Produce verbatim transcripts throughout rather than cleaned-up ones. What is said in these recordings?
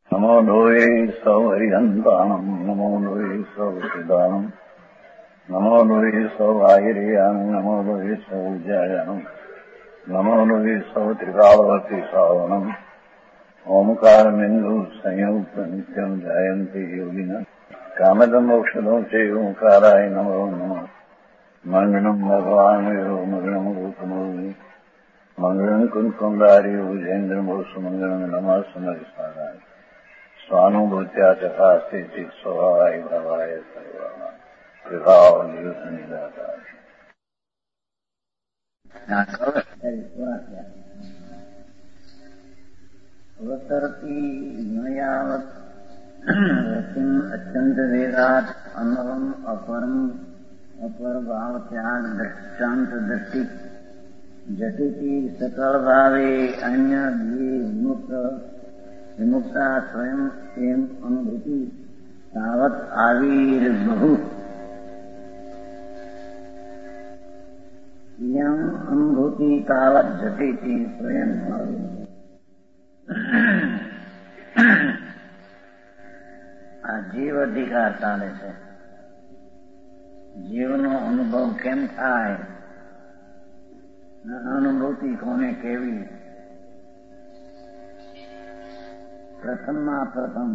નમો લોહે સૌ હરિહંતાણમ નમો લોહે સૌ સિદાનમ નમો લોહે સૌ આયર્યાન નમો લોહે સૌ જયાનમ નમો લોહે સૌ ત્રિકાળવતી સાવનમ ઓમકાર બિંદુ સંયુક્ત નિત્યમ જયંતી યોગિના કામદમ ઔષધો છે ઓંકારાય નમો નમઃ મંગળમ ભગવાન મંગળમ ગોતમોની મંગળમ કુંકુંદારી ઉજેન્દ્રમો સુમંગળમ નમઃ સમરિસારાય સ્વાનુભૂત્યા ચકાસ્તે ચિત સ્વભાવાય ભવાય સર્વાના પ્રભાવ નિયુત નિરાકાર અવતરતી નયાવત રતિમ અત્યંત વેગાત અનવમ અપરમ અપર ભાવ ત્યાગ દ્રષ્ટાંત દ્રષ્ટિ જટિતિ સકળ ભાવે અન્ય દ્વે વિમુક્ત વિમુક્તા સ્વયં એમ અનુભૂતિ તાવત આવીર બહુ યમ અનુભૂતિ તાવત જટિતિ સ્વયં આ જીવ અધિકાર ચાલે છે. જીવનો અનુભવ કેમ થાય, અનુભૂતિ કોને કેવી? પ્રથમમાં પ્રથમ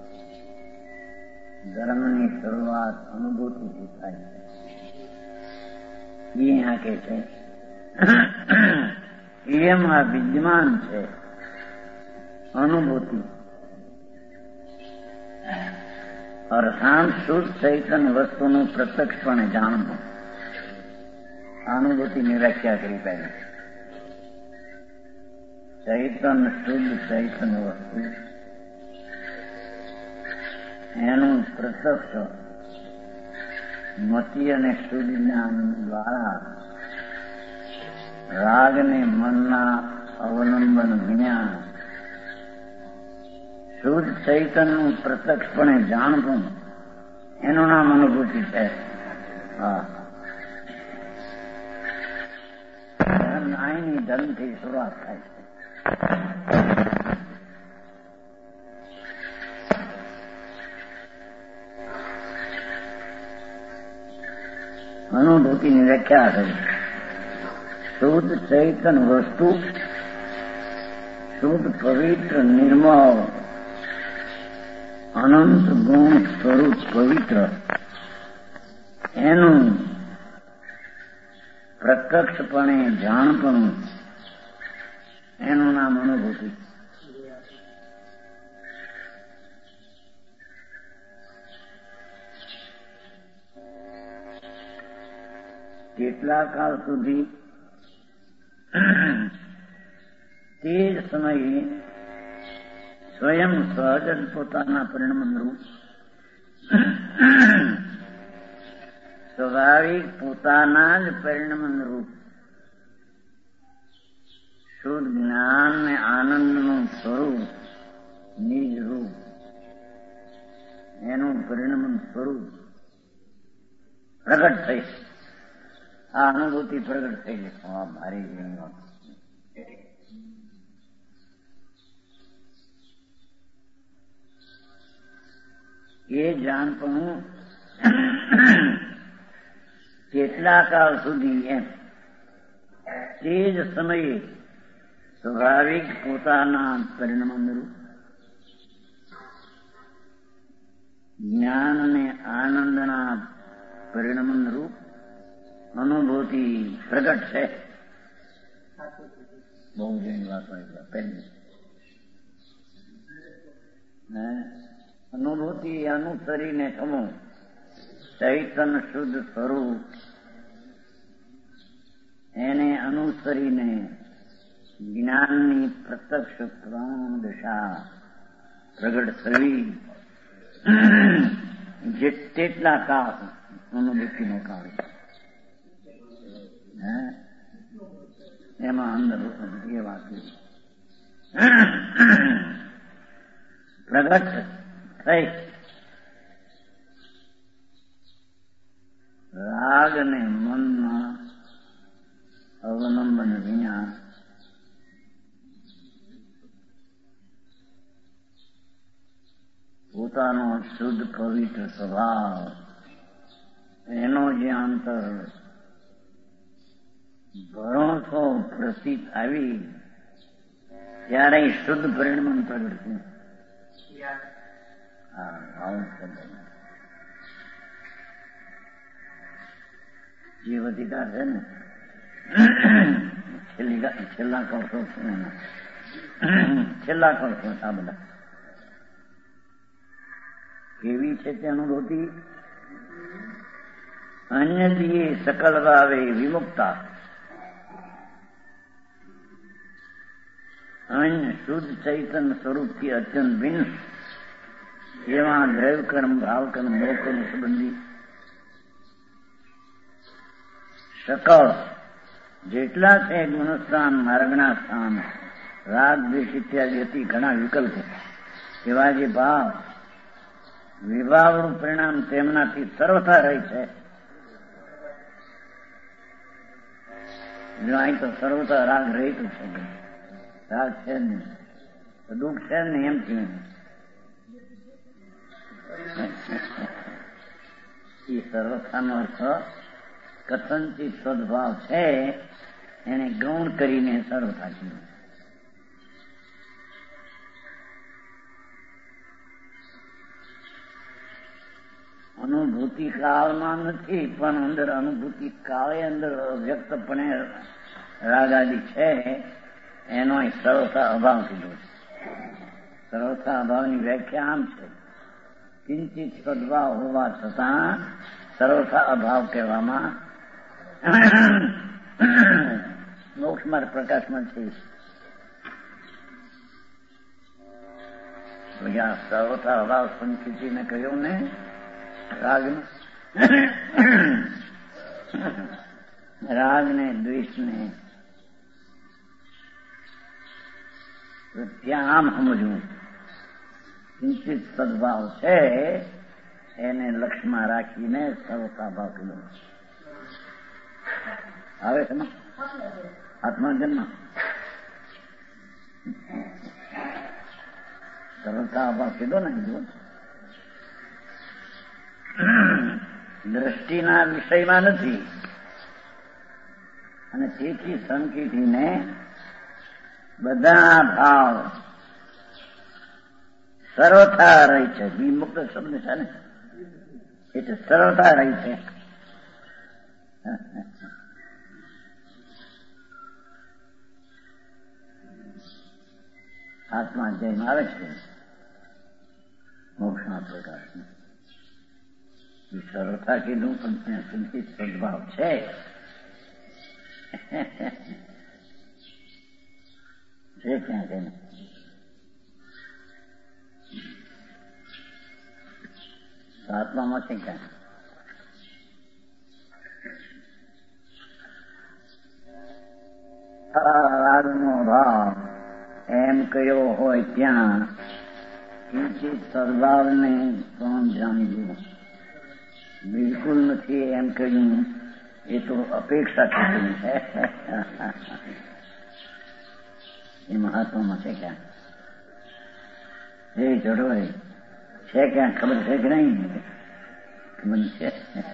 ધર્મની શરૂઆત અનુભૂતિથી થાય છે. એ यहाँ કે છે એમાં વિદ્યમાન છે અનુભૂતિ. અર્થાત શુદ્ધ ચૈતન્ય વસ્તુનું પ્રત્યક્ષપણે જાણવું. અનુભૂતિની વ્યાખ્યા કરી પહેલી. ચૈતન્ય શુદ્ધ ચૈતન્ય વસ્તુ એનું પ્રત્યક્ષ મતિ અને શુદ્ધ જ્ઞાન દ્વારા રાગ ને મનના અવલંબન વિના શુદ્ધ ચૈતન્યનું પ્રત્યક્ષપણે જાણવું એનું નામ અનુભૂતિ છે. હા, અહીંની ધર્મથી શરૂઆત થાય છે. અનુભૂતિની વ્યાખ્યા કરી. શુદ્ધ ચૈતન્ય વસ્તુ શુદ્ધ પવિત્ર નિર્મળ અનંત ગુણ સ્વરૂપ પવિત્ર એનું પ્રત્યક્ષપણે જાણપણું એનું નામ અનુભૂતિ. કેટલા કાળ સુધી તે જ સમયે સ્વયં સહજ જ પોતાના પરિણમરૂપ સ્વાભાવિક પોતાના જ પરિણમરૂપ શુદ્ધ જ્ઞાન ને આનંદનું સ્વરૂપ નિજ રૂપ એનું પરિણમન સ્વરૂપ પ્રગટ થઈ. આ અનુભૂતિ પ્રગટ થઈ જશે. આ મારી જીવનમાં એ જાણપણું કેટલા કાળ સુધી એમ તે જ સમયે સ્વાભાવિક પોતાના પરિણમરૂપ જ્ઞાન અને આનંદના પરિણમરૂપ અનુભૂતિ પ્રગટ છે. બહુ જૂની વાત હોય પહેલી અનુભૂતિ અનુસરીને સમો ચૈતન્ય શુદ્ધ સ્વરૂપ એને અનુસરીને જ્ઞાનની પ્રત્યક્ષ પ્રમાણ દશા પ્રગટ થવી. જેટલા કાળ અનુભૂતિનો કાળ એમાં અંદર એ વાત પ્રગટ થઈ. રાગ ને મનમાં અવલંબન વિના પોતાનો શુદ્ધ પવિત્ર સ્વભાવ એનો જે અંતર ભરોસો પ્રતીત આવી ત્યારે શુદ્ધ પરિણામ પ્રગટ્યું. હા આવું શબ્દ જીવ અધિકાર છે ને છેલ્લી છેલ્લા કૌશો છેલ્લા કૌશો આ બધા કેવી છે તે અનુભૂતિ. અન્યથી સકલ ભાવે વિમુક્તા અન્ય શુદ્ધ ચૈતન સ્વરૂપથી અત્યંત ભિન્ન એવા દ્રવ્ય કર્મ ભાવ કર્મ મોક્ષ સંબંધી સકળ જેટલા છે મનુષ્યસ્થાન માર્ગના સ્થાન રાગ દ્વેષ ઇત્યાદિ અતિ ઘણા વિકલ્પો એવા જે ભાવ વિભાવનું પરિણામ તેમનાથી સર્વથા રહે છે. જો અહીં તો સર્વથા રાગ રહેતું છે, રાગ છે જ નહીં તો દુઃખ છે જ નહીં એમ થયું. એ સર્વથાનો અર્થ કથનચિત સદભાવ છે એને ગૌણ કરીને સર્વથા કીધું. અનુભૂતિ કાળમાં નથી પણ અંદર અનુભૂતિ કાળે અંદર વ્યક્તપણે રાગાદી છે એનો સર્વથા અભાવ કીધો છે. સર્વથા અભાવની વ્યાખ્યા આમ છે, કિંચિત સદભાવ હોવા છતાં સર્વથા અભાવ કહેવામાં મોક્ષમાર્ગ પ્રકાશમાં છે. સર્વથા અભાવ સંકિતિને કહ્યું ને રાગ રાગ ને દ્વેષ ને ત્યાં આમ સમજવું કિંચિત સદભાવ છે એને લક્ષ્યમાં રાખીને સર્વથા ભાવ કીધો. આવે છે ને આત્મા જન્મ સર્વથા ભાવ કીધો ને જો દ્રષ્ટિના વિષયમાં નથી અને તેથી સંકેતીને બધા ભાવ સર્વથા રહી છે. વિમુક્ત શબ્દ છે ને એટલે સરળતા રહી છે. આત્મા જેમ આવે છે મોક્ષના પ્રકાશ સરળતા કીધું પણ ત્યાં સંચિત સદભાવ છે. છે ક્યાં છે આત્મામાં છે ક્યાં રાગનો ભાવ એમ કયો હોય ત્યાં કિંચિત સદભાવને કોણ જાણ્યું બિલકુલ નથી એમ કહ્યું એ તો અપેક્ષા થતી છે. એ મહાત્મામાં છે ક્યાં એ જડોય છે ક્યાં ખબર છે કે નહીં ખબર છે.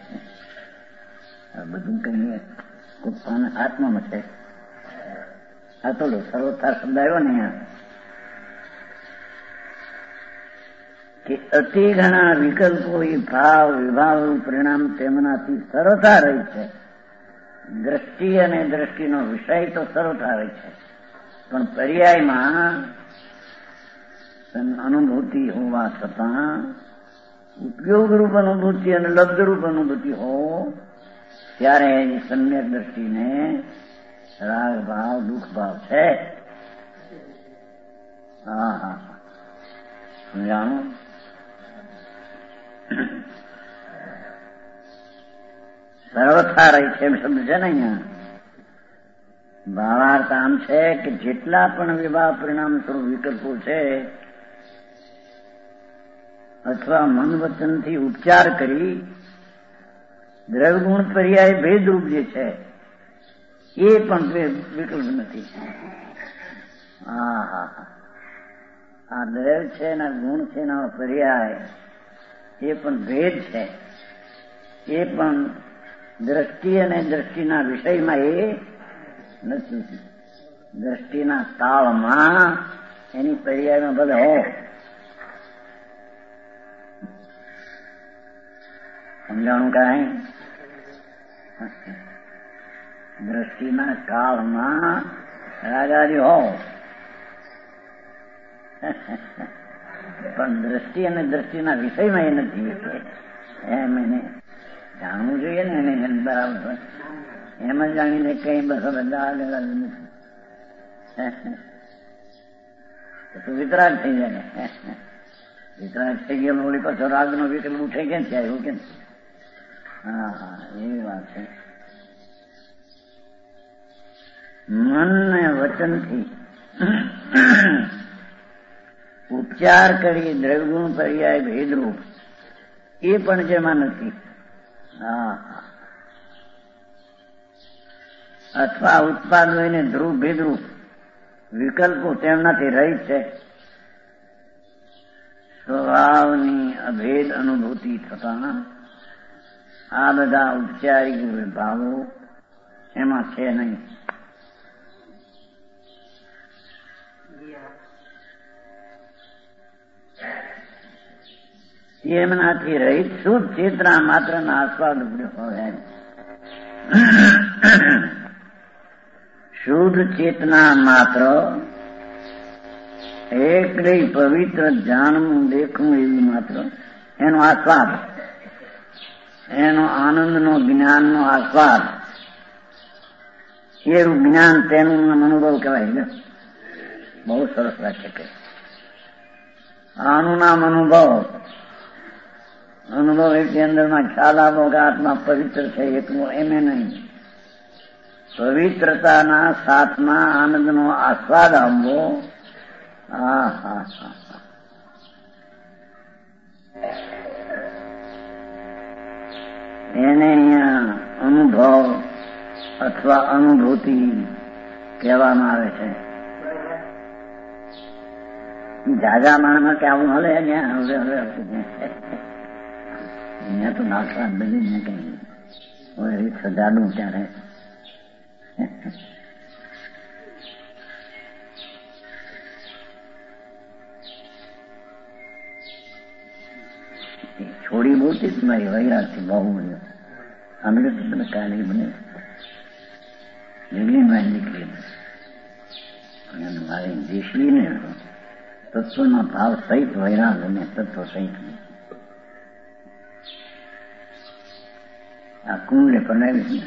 બધું કહીએ પોતાના આત્મામાં છે. આ તો સર્વથા શબ્દ આવ્યો ને અહીંયા કે અતિ ઘણા વિકલ્પો એ ભાવ વિભાવ પરિણામ તેમનાથી સરળતા રહી છે. દ્રષ્ટિ અને દ્રષ્ટિનો વિષય તો સરળતા રહી છે પણ પર્યાયમાં અનુભૂતિ હોવા છતાં ઉપયોગરૂપ અનુભૂતિ અને લબ્ધરૂપ અનુભૂતિ હો ત્યારે એની સમ્યક દ્રષ્ટિને રાગ ભાવ દુઃખ ભાવ છે. હા હા સમજાણું. સર્વથા રહી છે એમ શબ્દ છે ને અહીંયા. ભાવાર્થ આમ છે કે જેટલા પણ વિભાવ પરિણામ સ્વરૂપ વિકલ્પો છે અથવા મન વચનથી ઉપચાર કરી દ્રવ્યગુણ પર્યાય ભેદરૂપ જે છે એ પણ વિકલ્પ નથી. હા હા આ દ્રવ્ય છે એના ગુણ છે એનો પર્યાય એ પણ ભેદ છે. એ પણ દ્રષ્ટિ અને દ્રષ્ટિના વિષયમાં એ નથી. દ્રષ્ટિના તાળમાં એની પર્યાયમાં ભલે હો. સમજાણું કાંઈ? દ્રષ્ટિના કાળમાં રાગાદી હો, પણ દ્રષ્ટિ અને દ્રષ્ટિના વિષયમાં એ નથી. એમ એને જાણવું જોઈએ ને એને બરાબર. એમ જ જાણીને કઈ બસ બધા નથી તો વિતરાગ થઈ જાય. વિતરાગ થઈ ગયો ઓલી પાછો રાગનો વિકલ્પ ઉઠે કેમ છે એવું કેમ? હા હા એવી વાત છે. મન ને વચનથી ઉપચાર કરી દ્રવ્યગુણ પર્યાય ભેદરૂપ એ પણ જેમાં નથી. હા અથવા ઉત્પાદ હોઈને ધ્રુવ ભેદરૂપ વિકલ્પો તેમનાથી રહિત છે. સ્વભાવની અભેદ અનુભૂતિ થતા આ બધા ઉપચારિક ભાવો એમાં છે નહીં. એમનાથી રહિત શુદ્ધ ચેતના માત્ર ના આસ્વાદ હોય. શુદ્ધ ચેતના માત્ર એકલી પવિત્ર જાણવું દેખવું એવી માત્ર એનો આસ્વાદ, એનો આનંદનો જ્ઞાનનો આસ્વાદ, એવું જ્ઞાન તેનું અનુભવ કહેવાય. બહુ સરસ વાક્ય કહે. આનું નામ અનુભવ. અનુભવ એટલે અંદરમાં ખ્યાલ આવો કે આત્મા પવિત્ર છે એટલું એમે નહીં. પવિત્રતાના સાથમાં આનંદનો આસ્વાદ આવવો. હા હા હા એને અહીંયા અનુભવ અથવા અનુભૂતિ કહેવામાં આવે છે. જાજા માણસ કે આવું હલે અહીંયા હવે હવે અહીંયા તો નાખવા બધી ને કઈ સજાડું ત્યારે છોડી બોલતી જ મારી વૈરાગથી બહુ મળ્યો. સાંભળ્યું તો તમે કાલે બને દિલ્હીમાં નીકળી અને મારી દેશીને તત્વના ભાવ સહિત વૈરાગ અને તત્વ સહિત આ કુંડલે બનાવી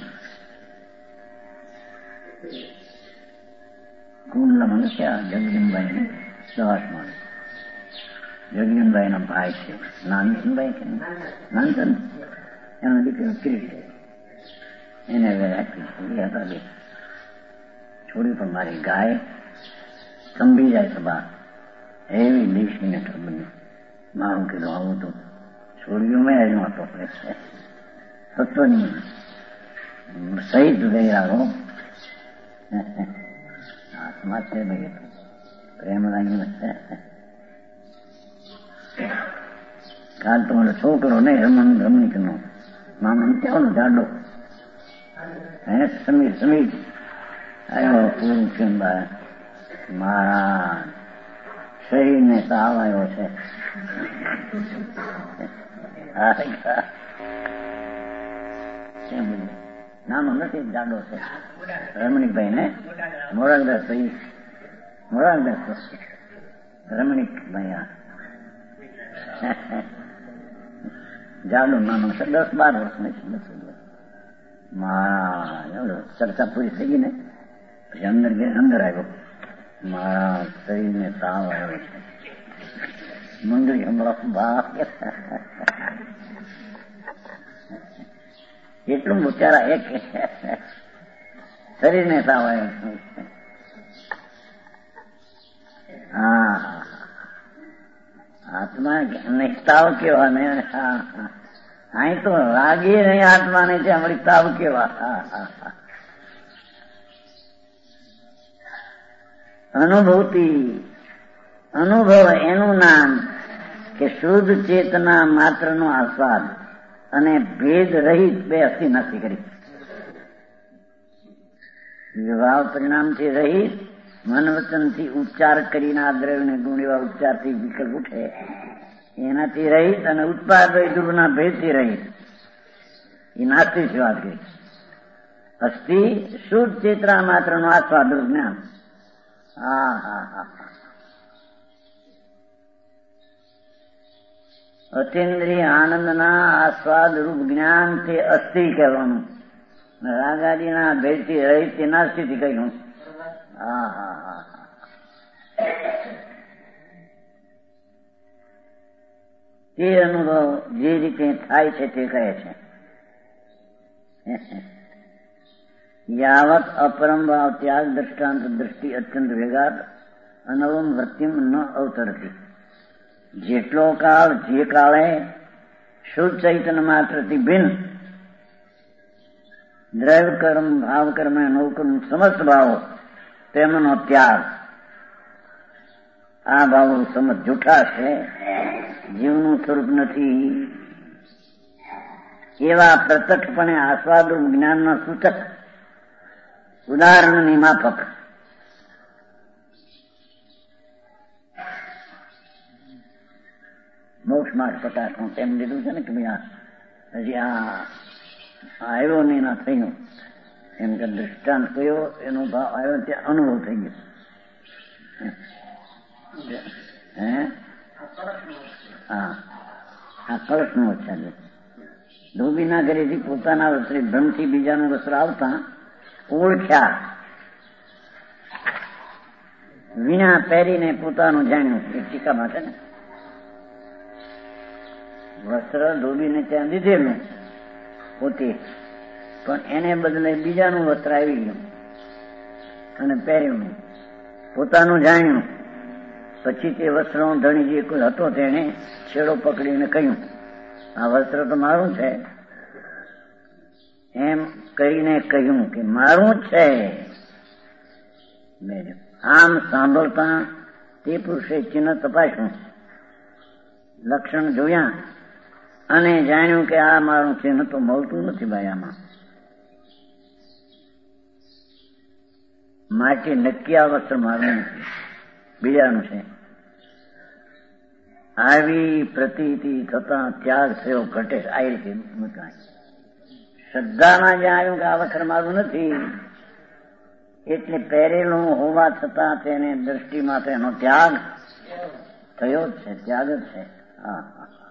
કુંડલા મનુષ્ય જગદીનભાઈ સવાસમાં જગદીનભાઈ ના ભાઈ છે. નાનસનભાઈ કે નાનસન એનો દીકરો કિરીટ એને છોડી હતા બે છોડી પણ મારી ગાય સંભી જાય તો બા એવી દેશની નઠર બની. મારું કીધું આવું તો છોડ્યું મેં એનો હતો તત્વની સહિત વૈરાગો હાથમાં છે ભાઈ પ્રેમ લાગી કાલ તો મારો છોકરો નહીં રમણ રમણીક નો મામા કેવાનો જાડો હે સમીર સમીર આવ્યો પૂરું કેમ મારા શરીરને તાવ આવ્યો છે. નાનો નથી જાડો છે રમણીકભાઈ ને મોરારદાસ ભાઈ મોરારદાસ રમણીકભાઈ આ જાડો નાનો છે દસ બાર વર્ષ નહીં છે. મારા ચર્ચા પૂરી થઈ ગઈ ને પછી અંદર અંદર આવ્યો. મારા શરીરને તાવ આવ્યો છે. મંડળી હમણાં બા એટલું બચારા એક શરીરને તાવ આવ્યો. હા આત્મા નહીં તાવ કેવા ને અહીં તો રાગી નહીં આત્મા ને છે હમણાં તાવ કેવા. અનુભૂતિ અનુભવ એનું નામ કે શુદ્ધ ચેતના માત્રનો આસ્વાદ અને ભેદ રહિત બે અસ્થિ નક્કી કરી. ભાવ પરિણામથી રહિત, મન વચનથી ઉચ્ચાર કરીને આ દ્રવ્યને ગુણ એવા ઉચ્ચારથી વિકલ્પ ઉઠે એનાથી રહિત અને ઉત્પાદ ધ્રુવના ભેદથી રહિત એ નાસ્તિક વાત કરી. અસ્થિ શુદ્ધ ચેતના માત્રનો આસ્વાદ જ્ઞાન. હા હા હા અતિન્દ્રિય આનંદના આસ્વાદ રૂપ જ્ઞાન તે અસ્થિ કહેવાનું. રાગાદીના ભેદથી રહિત તે નાસ્તિથી કહ્યું. હા હા હા તે અનુભવ જે રીતે થાય છે તે કહે છે. યાવત અપરમ ભાવ ત્યાગ દ્રષ્ટાંત દ્રષ્ટિ અત્યંત વેગાત અનવમ વૃત્તિમ ન અવતરતી. જેટલો કાળ જે કાળે શુદ્ધ ચૈતન્ય માત્રથી ભિન્ન દ્રવ્ય કર્મ ભાવ કર્મ નવકર્મ સમસ્ત ભાવો તેમનો ત્યાગ. આ ભાવો સમજ જૂઠા છે, જીવનું સ્વરૂપ નથી એવા પ્રત્યક્ષપણે આસ્વાદરૂપ જ્ઞાનના સૂચક ઉદાહરણની માફક મોક્ષ માર્ગ પ્રકાશનું તેમ લીધું છે ને કે ભાઈ હજી આ આવ્યો ને ના થયું એમ કે દૃષ્ટાંત કયો એનો ભાવ આવ્યો ત્યાં અનુભવ થઈ ગયો. હે હા આ કળશ નું વચ્ચે ધોબીના ઘરેથી પોતાના વસ્ત્રે ભ્રમથી બીજાનું વસ્ત્ર આવતા ઓળખ્યા, વીણા પહેરીને પોતાનું જાણ્યું. એ ટીકામાં છે ને વસ્ત્ર ધોબીને ત્યાં દીધેલું પોતે, પણ એને બદલે બીજાનું વસ્ત્ર આવી ગયું અને પહેર્યું, પોતાનું જાણ્યું. પછી તે વસ્ત્રનો ધણી જે કોઈ હતો તેને છેડો પકડીને કહ્યું આ વસ્ત્ર તો મારું છે એમ કહીને કહ્યું કે મારું છે. આમ સાંભળતા તે પુરુષે ચિહ્ન તપાસ્યું, લક્ષણ જોયા અને જાણ્યું કે આ મારું ચિહ્ન તો મળતું નથી ભાઈ. આમાં માટે નક્કી આ વસ્ત્ર મારું નથી, બીજાનું છે. આવી પ્રતીતિ થતા ત્યાગ થયો ઘટે. આ રીતે મૂકાય. શ્રદ્ધામાં જાણ્યું કે આ વસ્ત્ર મારું નથી એટલે પહેરેલું હોવા છતાં તેને દ્રષ્ટિમાં તેનો ત્યાગ થયો જ છે, ત્યાગ જ છે. હા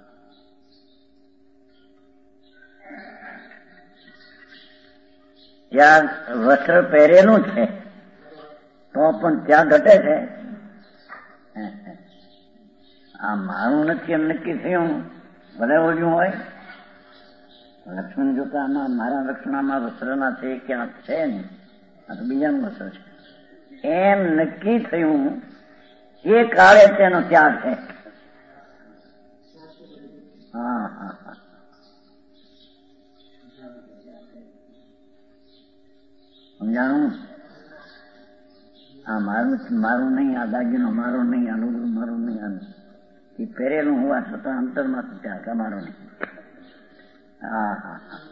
ત્યાગ વસ્ત્ર પહેરેલું છે તો પણ ત્યાગ ઘટે છે. આ મારું નથી એમ નક્કી થયું, ભલે ઓળ્યું હોય. લક્ષ્મણ જોતા આમાં મારા લક્ષણામાં વસ્ત્રના છે ક્યાંક છે ને, આ તો બીજાનું વસ્ત્ર છે એમ નક્કી થયું એ કાળે તેનો ત્યાગ છે. હા હા હા સમજાણું. આ મારું મારું નહીં, આ દાગીનો મારો નહીં, આ લુગડું મારું નહીં, આ એ પહેરેલું હોવા છતાં અંતરમાં ત્યાગ અમારો નહીં. હા હા હા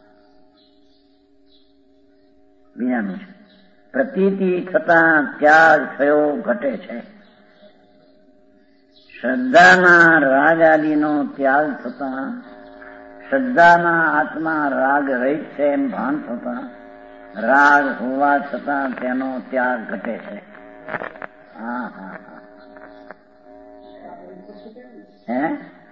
બીજાનું છે. પ્રતીતિ થતા ત્યાગ થયો ઘટે છે. શ્રદ્ધાના રાગ આદિનો ત્યાગ થતા, શ્રદ્ધાના આત્મા રાગ રહિત છે એમ ભાન થતા રાગ હોવા છતાં તેનો ત્યાગ ઘટે છે. હા હા હા હે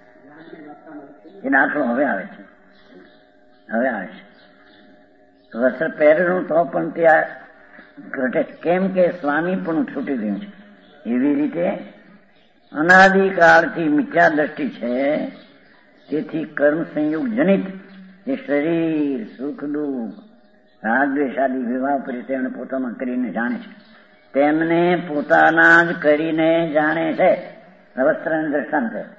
એ દાખલો હવે આવે છે, હવે આવે છે. વસ્ત્ર પહેરેલું તો પણ ત્યાં ઘટે. કેમ કે સ્વામી પણ છૂટી ગયું છે. એવી રીતે અનાદિકાળથી મિથ્યા દ્રષ્ટિ છે, તેથી કર્મ સંયોગ જનિત જે શરીર સુખ દુઃખ રાગ દ્વેષ આદિ વિવાહ કરી તેમને પોતામાં કરીને જાણે છે, તેમને પોતાના જ કરીને જાણે છે. વસ્ત્રને દ્રષ્ટાંત છે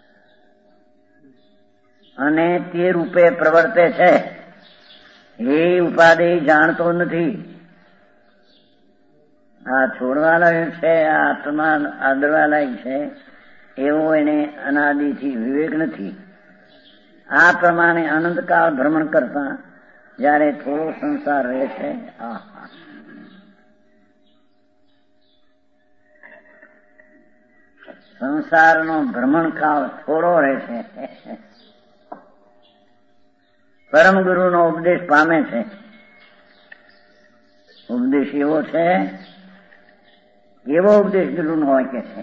અને તે રૂપે પ્રવર્તે છે. એ ઉપાધિ જાણતો નથી આ છોડવાલાયક છે, આ આત્મા આદરવાલાયક છે એવો એને અનાદિથી વિવેક નથી. આ પ્રમાણે અનંતકાળ ભ્રમણ કરતા જયારે થોડો સંસાર રહે છે, આ સંસારનો ભ્રમણકાળ થોડો રહે છે. પરમ ગુરુનો ઉપદેશ પામે છે. ઉપદેશ એવો છે, એવો ઉપદેશ ગુરુનો હોય કે છે,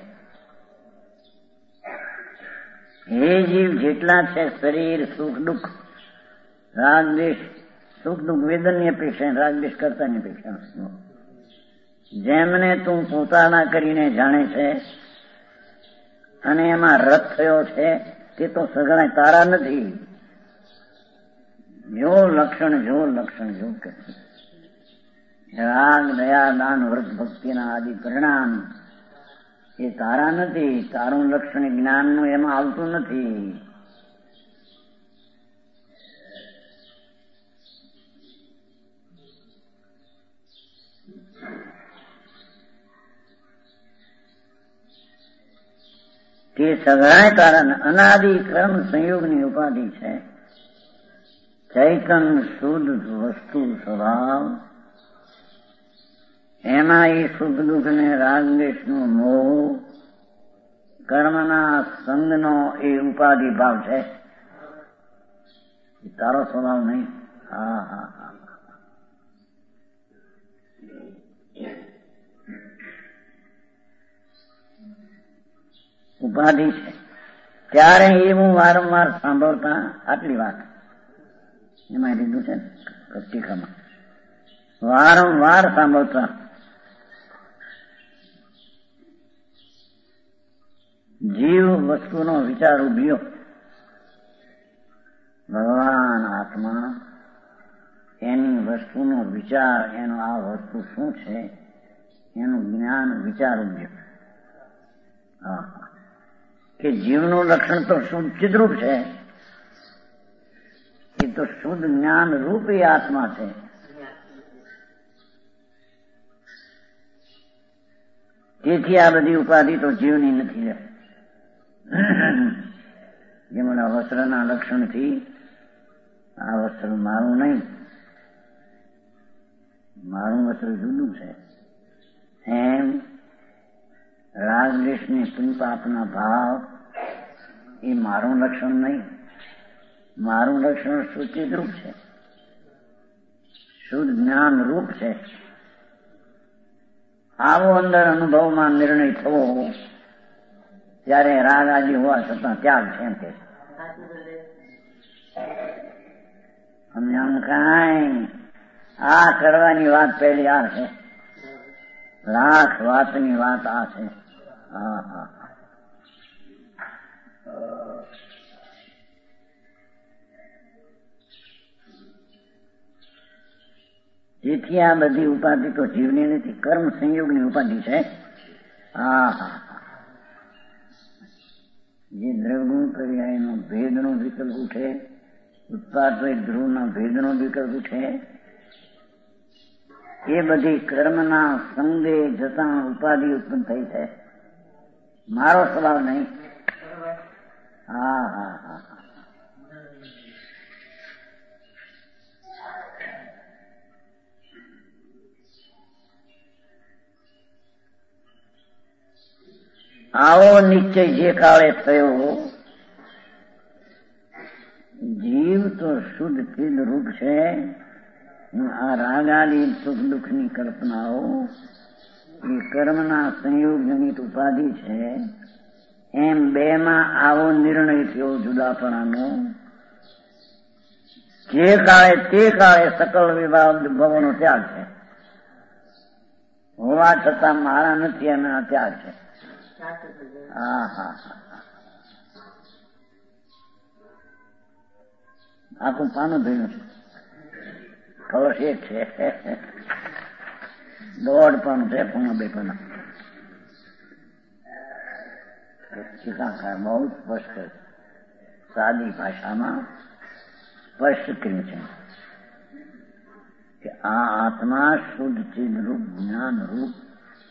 હે જીવ જેટલા છે શરીર, સુખ દુઃખ, રાગદ્વેષ, સુખ દુઃખ વેદનની અપેક્ષા, રાગદ્વેષ કરતાની અપેક્ષા, જેમને તું પોતાના કરીને જાણે છે અને એમાં રત થયો છે તે તો સગળા તારા નથી. જો લક્ષણ જો લક્ષણ જો કે રાગ, દયા, દાન, વ્રત, ભક્તિના આદિ પરિણામ એ તારા નથી. તારું લક્ષણ જ્ઞાનનું એમાં આવતું નથી. તે સગળાય કારણ અનાદિ કર્મ સંયોગની ઉપાધિ છે. ચૈતન શુદ્ધ વસ્તુ સ્વભાવ, એમાં એ સુખ દુઃખ ને રાગદ્વેષ નો મોહ, કર્મના સંગનો એ ઉપાધિ ભાવ છે. તારો સ્વભાવ નહીં. હા હા હા ઉપાધિ છે. ત્યારે એવું વારંવાર સાંભળતા આટલી વાત એમાં લીધું છે ટીકામાં, વારંવાર સાંભળતા જીવ વસ્તુનો વિચાર ઉભ્યો. ભગવાન આત્મા એની વસ્તુનો વિચાર, એનો આ વસ્તુ શું છે એનું જ્ઞાન વિચાર ઉભ્યો. હા, કે જીવનું લક્ષણ તો શુદ્ધ ચિદ્રૂપ છે, એ તો શુદ્ધ જ્ઞાન રૂપી આત્મા છે. તેથી આ બધી ઉપાધિ તો જીવની નથી. જેમના વસ્ત્રના લક્ષણથી આ વસ્ત્ર મારું નહીં, મારું વસ્ત્ર જુદું છે, એમ રાગદ્વેષની પુણ્યપાપના ભાવ એ મારું લક્ષણ નહીં. મારું લક્ષણ સૂચિત રૂપ છે, શુદ્ધ જ્ઞાન રૂપ છે. આવો અંદર અનુભવમાં નિર્ણય થવો ત્યારે રાગ આદિ હોવા છતાં ત્યાગ છે એમ કે અમને આમ કાંઈ આ કરવાની વાત પહેલી આ છે, લાખ વાતની વાત આ છે. હા હા જેથી આ બધી ઉપાધિ તો જીવની નથી, કર્મ સંયોગની ઉપાધિ છે. હા હા જે દ્રવગુણ પર્યાયનો ભેદનો વિકલ્પ ઉઠે, ઉત્પાદ ધ્રુવના ભેદનો વિકલ્પ ઉઠે, એ બધી કર્મના સંગે જતા ઉપાધિ ઉત્પન્ન થઈ છે. મારો સ્વભાવ નહીં. હા હા હા આવો નિશ્ચય જે કાળે થયો, જીવ તો શુદ્ધ ચિદ રૂપ છે. આ રાગાદી સુખ દુઃખની કલ્પનાઓ એ કર્મના સંયોગ જનિત ઉપાધિ છે. એમ બે માં આવો નિર્ણય થયો જુદાપણાનો. જે કાળે તે કાળે સકલ વિભાગ ભવનો ત્યાગ છે. હોવા છતાં મારા નથી અને આ ત્યાગ છે. હા હા હા આખું પાનું ભીનું છે. કળશ એક છે, દોઢ પાનું છે, પૂર્ણ બે પાના. ટીકાકાર બહુ સ્પષ્ટ સાદી ભાષામાં સ્પષ્ટ કર્યું છે કે આ આત્મા શુદ્ધ ચિદ રૂપ જ્ઞાન રૂપ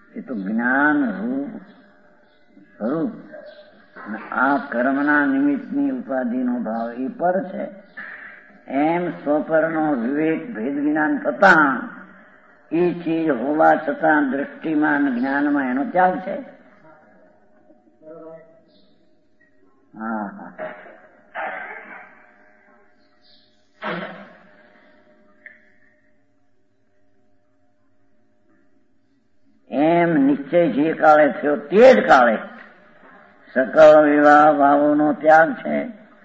એ તો જ્ઞાન રૂપ સ્વરૂપ. આ કર્મના નિમિત્તની ઉપાધિનો ભાવ એ પર છે. એમ સ્વપરનો વિવેક ભેદ જ્ઞાન થતા એ ચીજ હોવા છતાં દ્રષ્ટિમાં જ્ઞાનમાં એનો ત્યાગ છે. હા હા એમ નિશ્ચય જે કાળે થયો તે જ કાળે સકળ વિવાહ ભાવોનો ત્યાગ છે.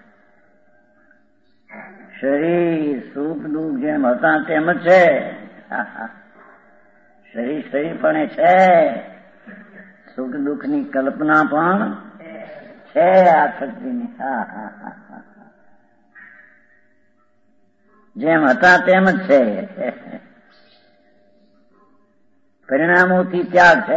શરીર સુખ દુઃખ જેમ હતા તેમ જ છે. શરીર શરીરપણે છે, સુખ દુઃખ ની કલ્પના પણ છે આ શક્તિની. હા હા હા હા જેમ હતા તેમ જ છે. પરિણામોથી ત્યાગ છે.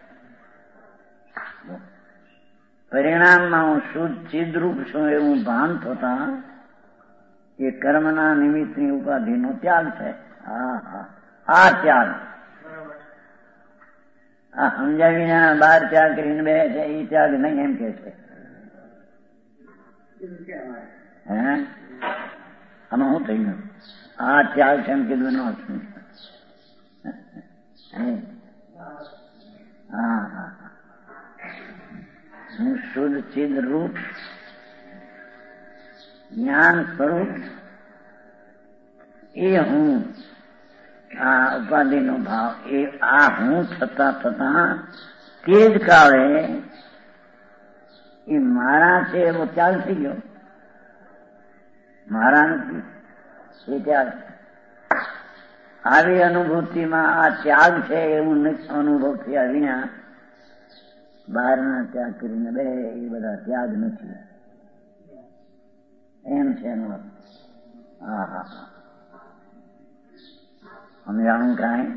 પરિણામમાં હું શુદ્ધ ચિદરૂપ છું એવું ભાન થતા એ કર્મના નિમિત્તની ઉપાધિનો ત્યાગ છે. હા હા આ ત્યાગ આ સમજાવીને બાર ત્યાગ કરીને બે છે એ ત્યાગ નહીં એમ કે છે. હે આમાં શું થઈ ગયું? આ ત્યાગ છે એમ કીધું ન છું. હા હા હું શુદ્ધ ચિદ રૂપ જ્ઞાન સ્વરૂપ એ હું આ ઉપાધિનો ભાવ એ આ હું થતા થતા તે જ કાળે એ મારા છે એવો ત્યાગ થઈ ગયો. મારા નથી એ ત્યાગ. આવી અનુભૂતિમાં આ ત્યાગ છે એવું અનુભવ થયા વિના બહારના ત્યાગ કરીને બે એ બધા ત્યાગ નથી એમ છે એનો. હા હા સમજાણું કાંઈ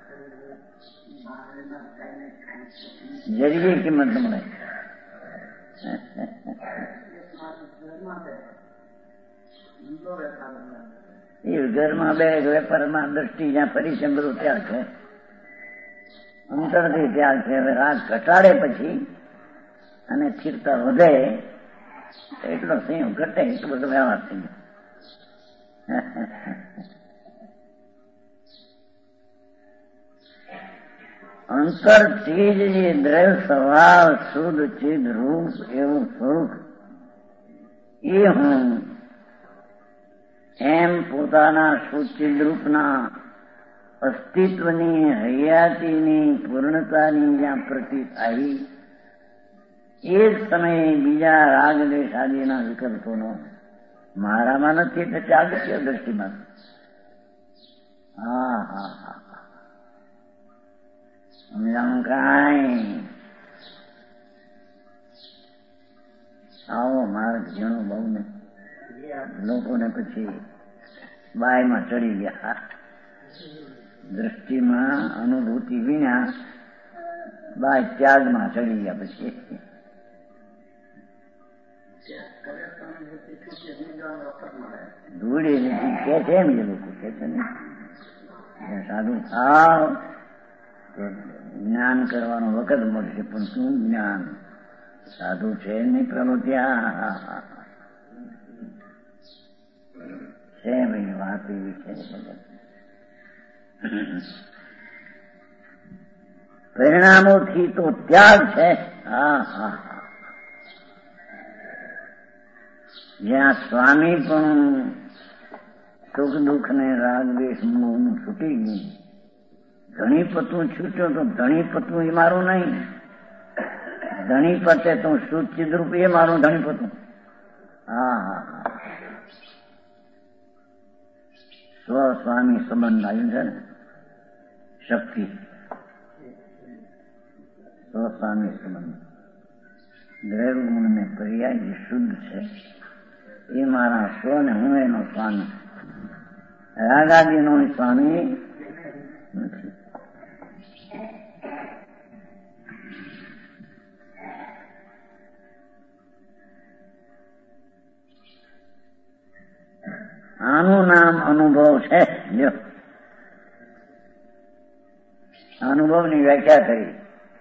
જરીએ કિંમત મળે. એ ઘરમાં બે વેપારમાં દ્રષ્ટિ જ્યાં ફરી છે બધું ત્યાગ છે. અંતરથી ત્યાગ છે. હવે રાગ ઘટાડે પછી અને સ્થિરતા વધે એટલો સંયમ ઘટે એટલો બધો વ્યવહાર થઈ ગયો. અંતરથી જ જે દ્રવ્ય સ્વભાવ શુદ્ધ ચિદ રૂપ એવું સ્વરૂપ એ હું એમ પોતાના શુદ્ધ રૂપના અસ્તિત્વની હયાતીની પૂર્ણતાની જ્યાં પ્રતીત આવી એ જ સમયે બીજા રાગ દેશ આદિના વિકલ્પોનો મારામાં નથી એટલે ત્યાગ છે દ્રષ્ટિમાં. હા હા હા સમજાણું કાંઈ? આવો માર્ગ ઝીણો બહુ ને લોકોને પછી બાયમાં ચડી ગયા. દ્રષ્ટિમાં અનુભૂતિ વિના બાય ત્યાગમાં ચડી ગયા. પછી ધૂળી નથી કે છે એમ એ લોકો કે છે ને સાધુ થાવ તો જ્ઞાન કરવાનો વખત મળશે પણ શું જ્ઞાન? સાધુ છે નહીં પ્રવૃત્યા છે ભાઈ વાત એવી છે. પરિણામોથી તો ત્યાગ છે. હા હા જ્યાં સ્વામી પણ સુખ દુઃખ ને રાગ દ્વેષ મોહ છૂટી ગયું. ધણી પતું છૂટ્યો તો ધણી પતું એ મારું નહીં. ધણી પતે તો શુદ્ધ ચિદ્રૂપ એ મારું ધણી પતું. હા હા હા સ્વ સ્વામી સંબંધ આવ્યું છે ને શક્તિ સ્વ સ્વામી સંબંધ દ્રવ્ય ગુણ ને પર્યાય જે શુદ્ધ છે એ મારા સ્વ ને હું એનો સ્વામી. રાગાદિનો સ્વામી નથી. આનું નામ અનુભવ છે. આનું અનુભવની વ્યાખ્યા કરી.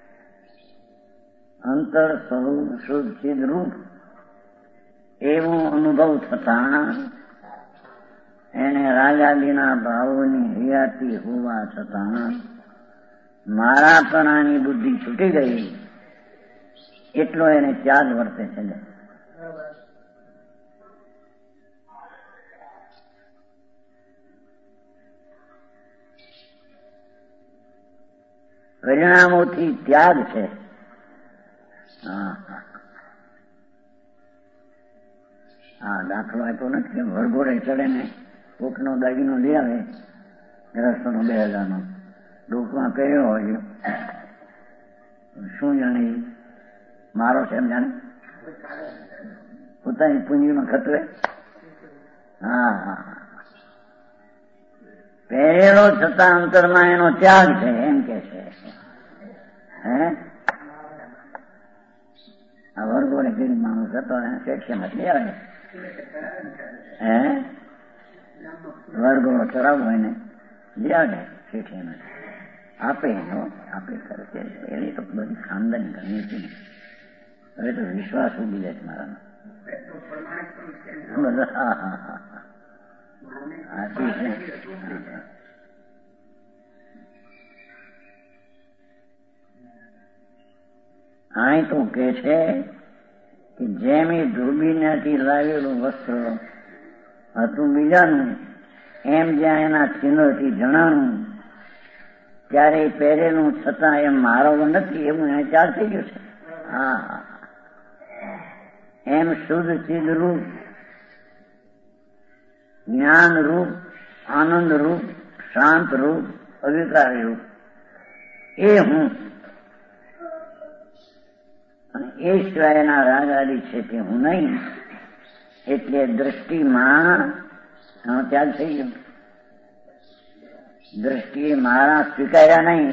અંતર સ્વરૂપ શુદ્ધ ચિદ રૂપ એવું અનુભવ થતા એને રાગાદીના ભાવોની હયાતી હોવા છતાં મારાપણાની બુદ્ધિ છૂટી ગઈ એટલો એને ત્યાગ વર્તે છે. પરિણામોથી ત્યાગ છે. હા, દાખલો આપ્યો નથી કે વરઘોડે ચડે ને કોકનો દાગીનો લઈ આવે રસ્તો નો બે હજાર નો ડોકમાં કર્યો હોય શું જાણે મારો છે એમ જાણે પોતાની પૂંજીમાં ખતરે. હા હા, પહેરેલો છતાં અંતરમાં એનો ત્યાગ છે એમ કે છે. હે આ વરઘોડે કરી માણસ હતો સેક્શન લઈ આવે. હે વરઘોડો ચડાવવો હોય ને લઈ આવે શેઠિયાને આપે એનો આપે કરે છે. એની તો બધી ખાનદાની ઘણી હતી. હવે તો વિશ્વાસ ઉડી જાય મારાનો. હા હા હા હા ઠીક છે. અહીં તો કે છે કે જેમ એ ધોબીનાથી લાવેલું વસ્ત્ર હતું બીજાનું એમ જ્યાં એના ચિહ્નથી જણાનું ત્યારે પહેરેલું છતાં એમ મારો નથી એવું એને ચાલ થઈ ગયું છે. હા, એમ શુદ્ધ ચિદ રૂપ જ્ઞાન રૂપ આનંદ રૂપ શાંત રૂપ અવિકારી રૂપ એ હું એ સિવાયના રાગ આદિ છે તે હું નહીં. એટલે દ્રષ્ટિમાં ત્યાગ થઈ ગયો. દ્રષ્ટિએ મારા સ્વીકાર્યા નહીં,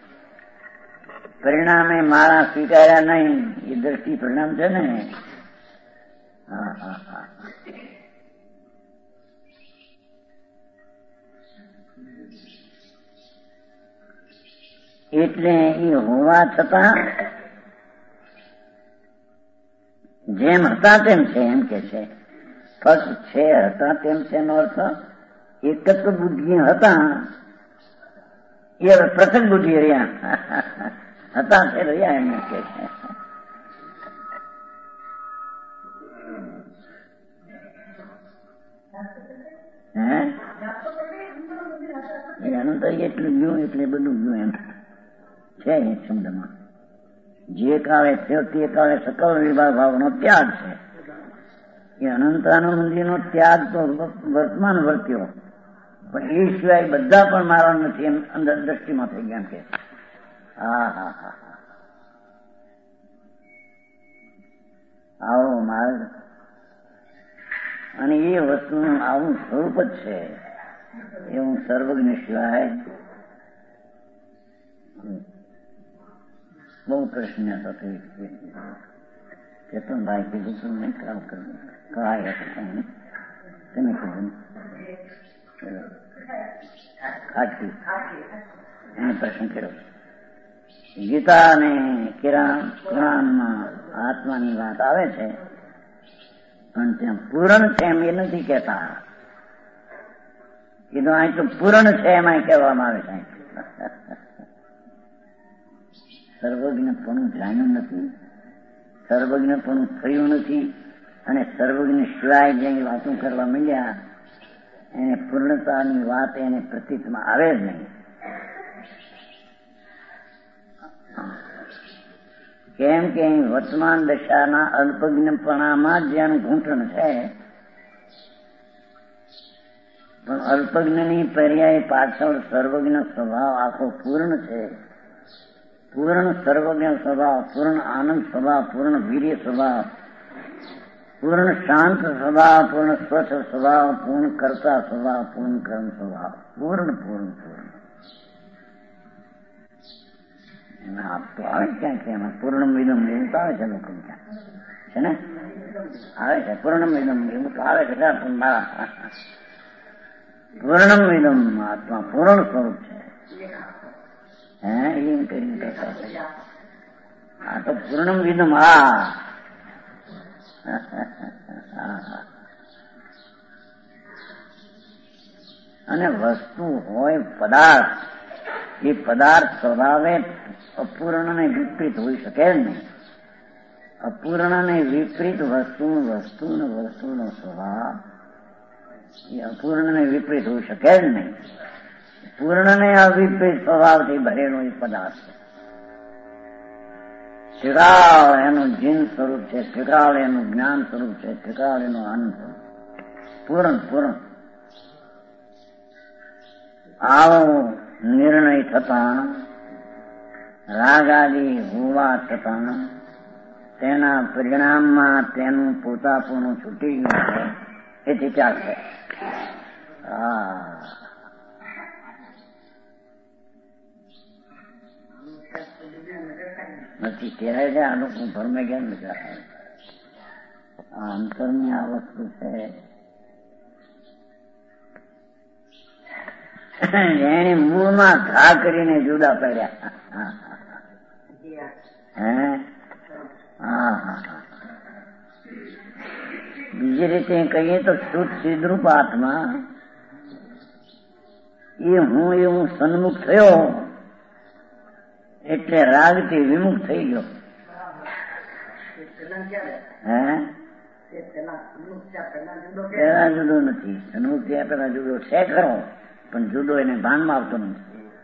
પરિણામે મારા સ્વીકાર્યા નહીં. એ દ્રષ્ટિ પરિણામ છે ને. હા હા હા એટલે એ હોવા છતાં જેમ હતા તેમ છે એમ કે છે. ફક્ત છે હતા તેમ છે એનો અર્થ એક જ બુદ્ધિ હતા એ પૃથક બુદ્ધિ રહ્યા હતા તે રહ્યા એમ કે છે. હે એનું તો એટલું ગયું એટલે બધું ગયું એમ છે એ શબ્દમાં. જે કાળે થયો તે કાળે સકલ વિભાગ ભાવનો ત્યાગ છે. એ અનંતાનંદજીનો ત્યાગ તો વર્તમાન વર્ત્યો, પણ એ સિવાય બધા પણ મારો નથી એમ અંદર દ્રષ્ટિમાં થઈ ગયા કે. હા હા હા હા આવો માર્ગ અને એ વસ્તુનું આવું સ્વરૂપ જ છે એવું સર્વજ્ઞ સિવાય. બહુ પ્રશ્ન હતો કેતનભાઈ કીધું તું નહીં કામ કર્યું કહાય હતું તમે કીધું ખાટકી એને પ્રશ્ન કર્યો. ગીતા અને કુરાનમાં આત્માની વાત આવે છે પણ ત્યાં પૂરણ છે એમ એ નથી કહેતા. કીધું અહીં તો પૂરણ છે એમાં કહેવામાં આવે છે. સર્વજ્ઞપણું જાણ્યું નથી, સર્વજ્ઞપણું થયું નથી અને સર્વજ્ઞ સિવાય જે વાતો કરવા માંડ્યા એને પૂર્ણતાની વાત એને પ્રતીતમાં આવે જ નહીં. કેમ કે વર્તમાન દશાના અલ્પજ્ઞપણામાં જ જેનું ઘૂંટણ છે, પણ અલ્પજ્ઞની પર્યાય પાછળ સર્વજ્ઞ સ્વભાવ આખો પૂર્ણ છે. પૂર્ણ સર્વજ્ઞ સ્વભાવ, પૂર્ણ આનંદ સ્વભાવ, પૂર્ણ વીર્ય સ્વભાવ, પૂર્ણ શાંત સ્વભાવ, પૂર્ણ સ્વચ્છ સ્વભાવ, પૂર્ણ કર્તા સ્વભાવ, પૂર્ણ કર્મ સ્વભાવ, પૂર્ણ પૂર્ણ પૂર્ણ આપતો આવે ક્યાં છે એમાં પૂર્ણ વિદમ એવું તો આવે છે લોકો ક્યાં છે ને આવે છે પૂર્ણ વિદમ એવું તો આવે છે પણ મારા પૂર્ણ વિદમ આત્મા પૂર્ણ સ્વરૂપ છે. હે એમ કરીને કહેતા આ તો પૂર્ણમ વિધમ. હા અને વસ્તુ હોય પદાર્થ, એ પદાર્થ સ્વભાવે અપૂર્ણને વિપરીત હોઈ શકે જ નહીં. અપૂર્ણને વિપરીત વસ્તુ વસ્તુ વસ્તુનો સ્વભાવ એ અપૂર્ણને વિપરીત હોઈ શકે જ નહીં. પૂર્ણને અવિપરીત સ્વભાવથી ભરેલો એ પદાર્થ ત્રિકાળ એનું જીન સ્વરૂપ છે, ત્રિકાળ એનું જ્ઞાન સ્વરૂપ છે, ત્રિકાળ એનું આનંદ સ્વરૂપ. પૂર્ણ પૂર્ણ આવો નિર્ણય થતા રાગાદી હોવા છતાં તેના પરિણામમાં તેનું પોતાપણું છૂટી ગયું છે એથી ચાલશે. હા નથી કહેવાય છે આ લોકો ભરમે કેમ વિચાર આ અંતરની આ વસ્તુ છે. એને મૂળમાં ઘા કરીને જુદા પડ્યા. હે હા હા બીજી રીતે કહીએ તો શુદ્ધ સિદ્ધરૂપ આત્મા એ હું એ હું સન્મુખ થયો એટલે રાગથી વિમુખ થઈ ગયો. હે પેલા જુદો નથી, સન્મુખ થયા પેલા જુદો છે ખરો, પણ જુદો એને ભાનમાં આવતો નથી.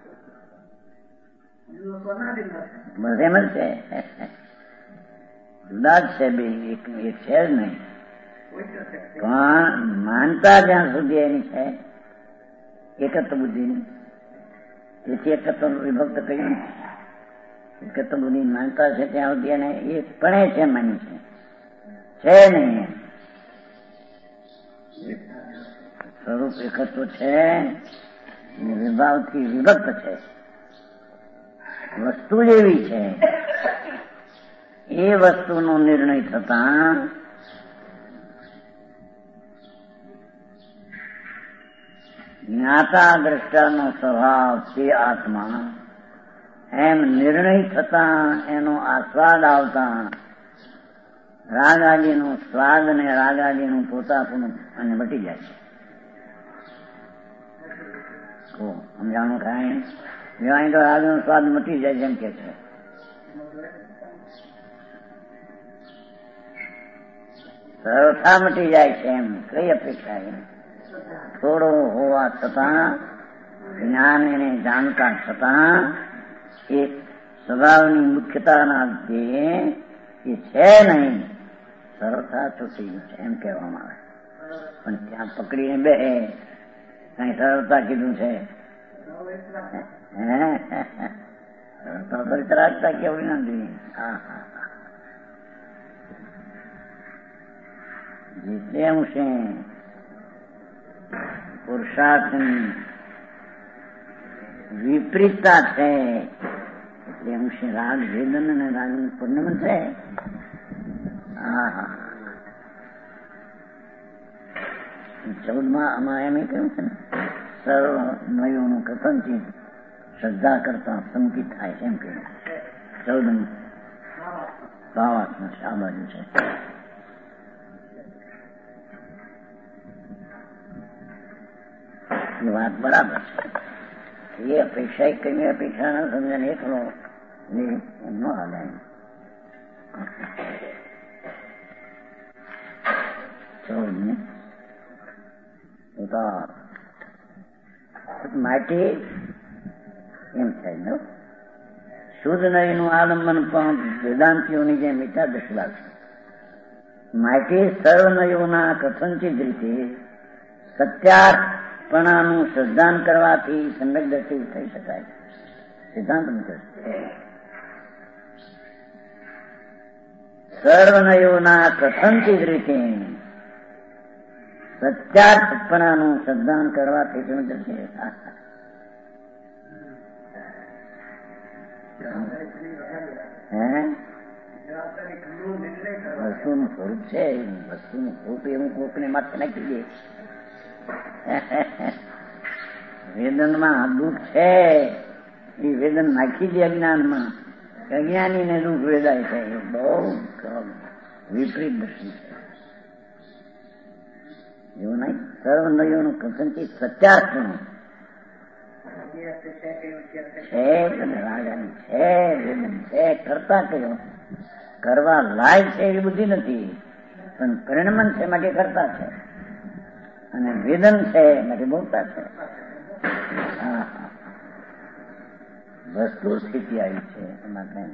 બસ એમ જ છે, જુદા જ છે બે, એક છે જ નહીં. પણ માનતા જ્યાં સુધી એની છે એકત્વ બુદ્ધિની, તેથી એકત્વ વિભક્ત કહ્યું. એકત્વ બુદ્ધિ માનતા છે ત્યાં સુધી એને એક પણ છે માની છે છે નહીં. સ્વરૂપ એકત્વ છે, વિભાવથી વિભક્ત છે. વસ્તુ જેવી છે એ વસ્તુનો નિર્ણય થતા જ્ઞાતા દ્રષ્ટાનો સ્વભાવ તે આત્મા એમ નિર્ણય થતા એનો આસ્વાદ આવતા રાગાદીનું સ્વાદ અને રાગાદીનું પોતાપણું અને મટી જાય છે. સમજાણું ખાય વ્યવહાર તો રાગનો સ્વાદ મટી જાય જેમ કે છે. સરળતા મટી જાય છે એમ કઈ અપેક્ષા એમ થોડો હોવા છતાં જ્ઞાન એને જાણતા છતાં એ સ્વભાવની મુખ્યતાના લીધે એ છે નહીં, સરળતા છૂટી ગયું છે એમ કહેવામાં આવે. પણ ત્યાં પકડીને બે કઈ સરળતા કીધું છે. સરળતા પરિતરાગતા કેવડી નથી. હા હા जिससे उसे પુરુષાર્થની વિપરીતતા છે એટલે અંશે રાગ વેદન અને રાગ પૂર્ણમ છે. હા ચૌદમાં આમાં એમ કહ્યું છે ને સર્વ નયોનું કથનથી શ્રદ્ધા કરતા સંકિત થાય છે એમ કહ્યું. ચૌદમાં ભાવાત્મા છે આ બાજુ છે. વાત બરાબર છે. એ અપેક્ષા કઈ અપેક્ષા ના સમજણ એકલો એમ ન હાલે. માટે એમ થાય શુદ્ધ નયનું આલંબન પણ વેદાંતિઓની જેમ એકાદશ લાગશે. માટે સર્વનયોના કથનચિત રીતે સત્યાર્થપણાનું શ્રદ્ધાન કરવાથી સંગત થઈ શકાય. સિદ્ધાંત સર્વનયોના કથનચિત રીતે સત્યાર્થપણાનું શ્રદ્ધાન કરવાથી સમજ છે. હે વસ્તુનું સ્વરૂપ છે, વસ્તુનું સ્વરૂપ એવું કોકને માથે નાખી દે. વેદનમાં દુઃખ છે એ વેદન નાખી દે અજ્ઞાનમાં, અજ્ઞાનીને દુઃખ વેદાય છે. એ બહુ વિપરીત દ્રષ્ટિ છે. એવું નહીં. સર્વ નયોનું કથનથી સત્યાર્થનું છે, રાજાની છે, વેદન છે. કરતા કયો કરવા લાયક છે એવી બુદ્ધિ નથી, પણ પરિણમન છે માટે કરતા છે, અને વેદન છે માટે બોલતા છે. વસ્તુ સ્થિતિ આવી છે એમાં કઈ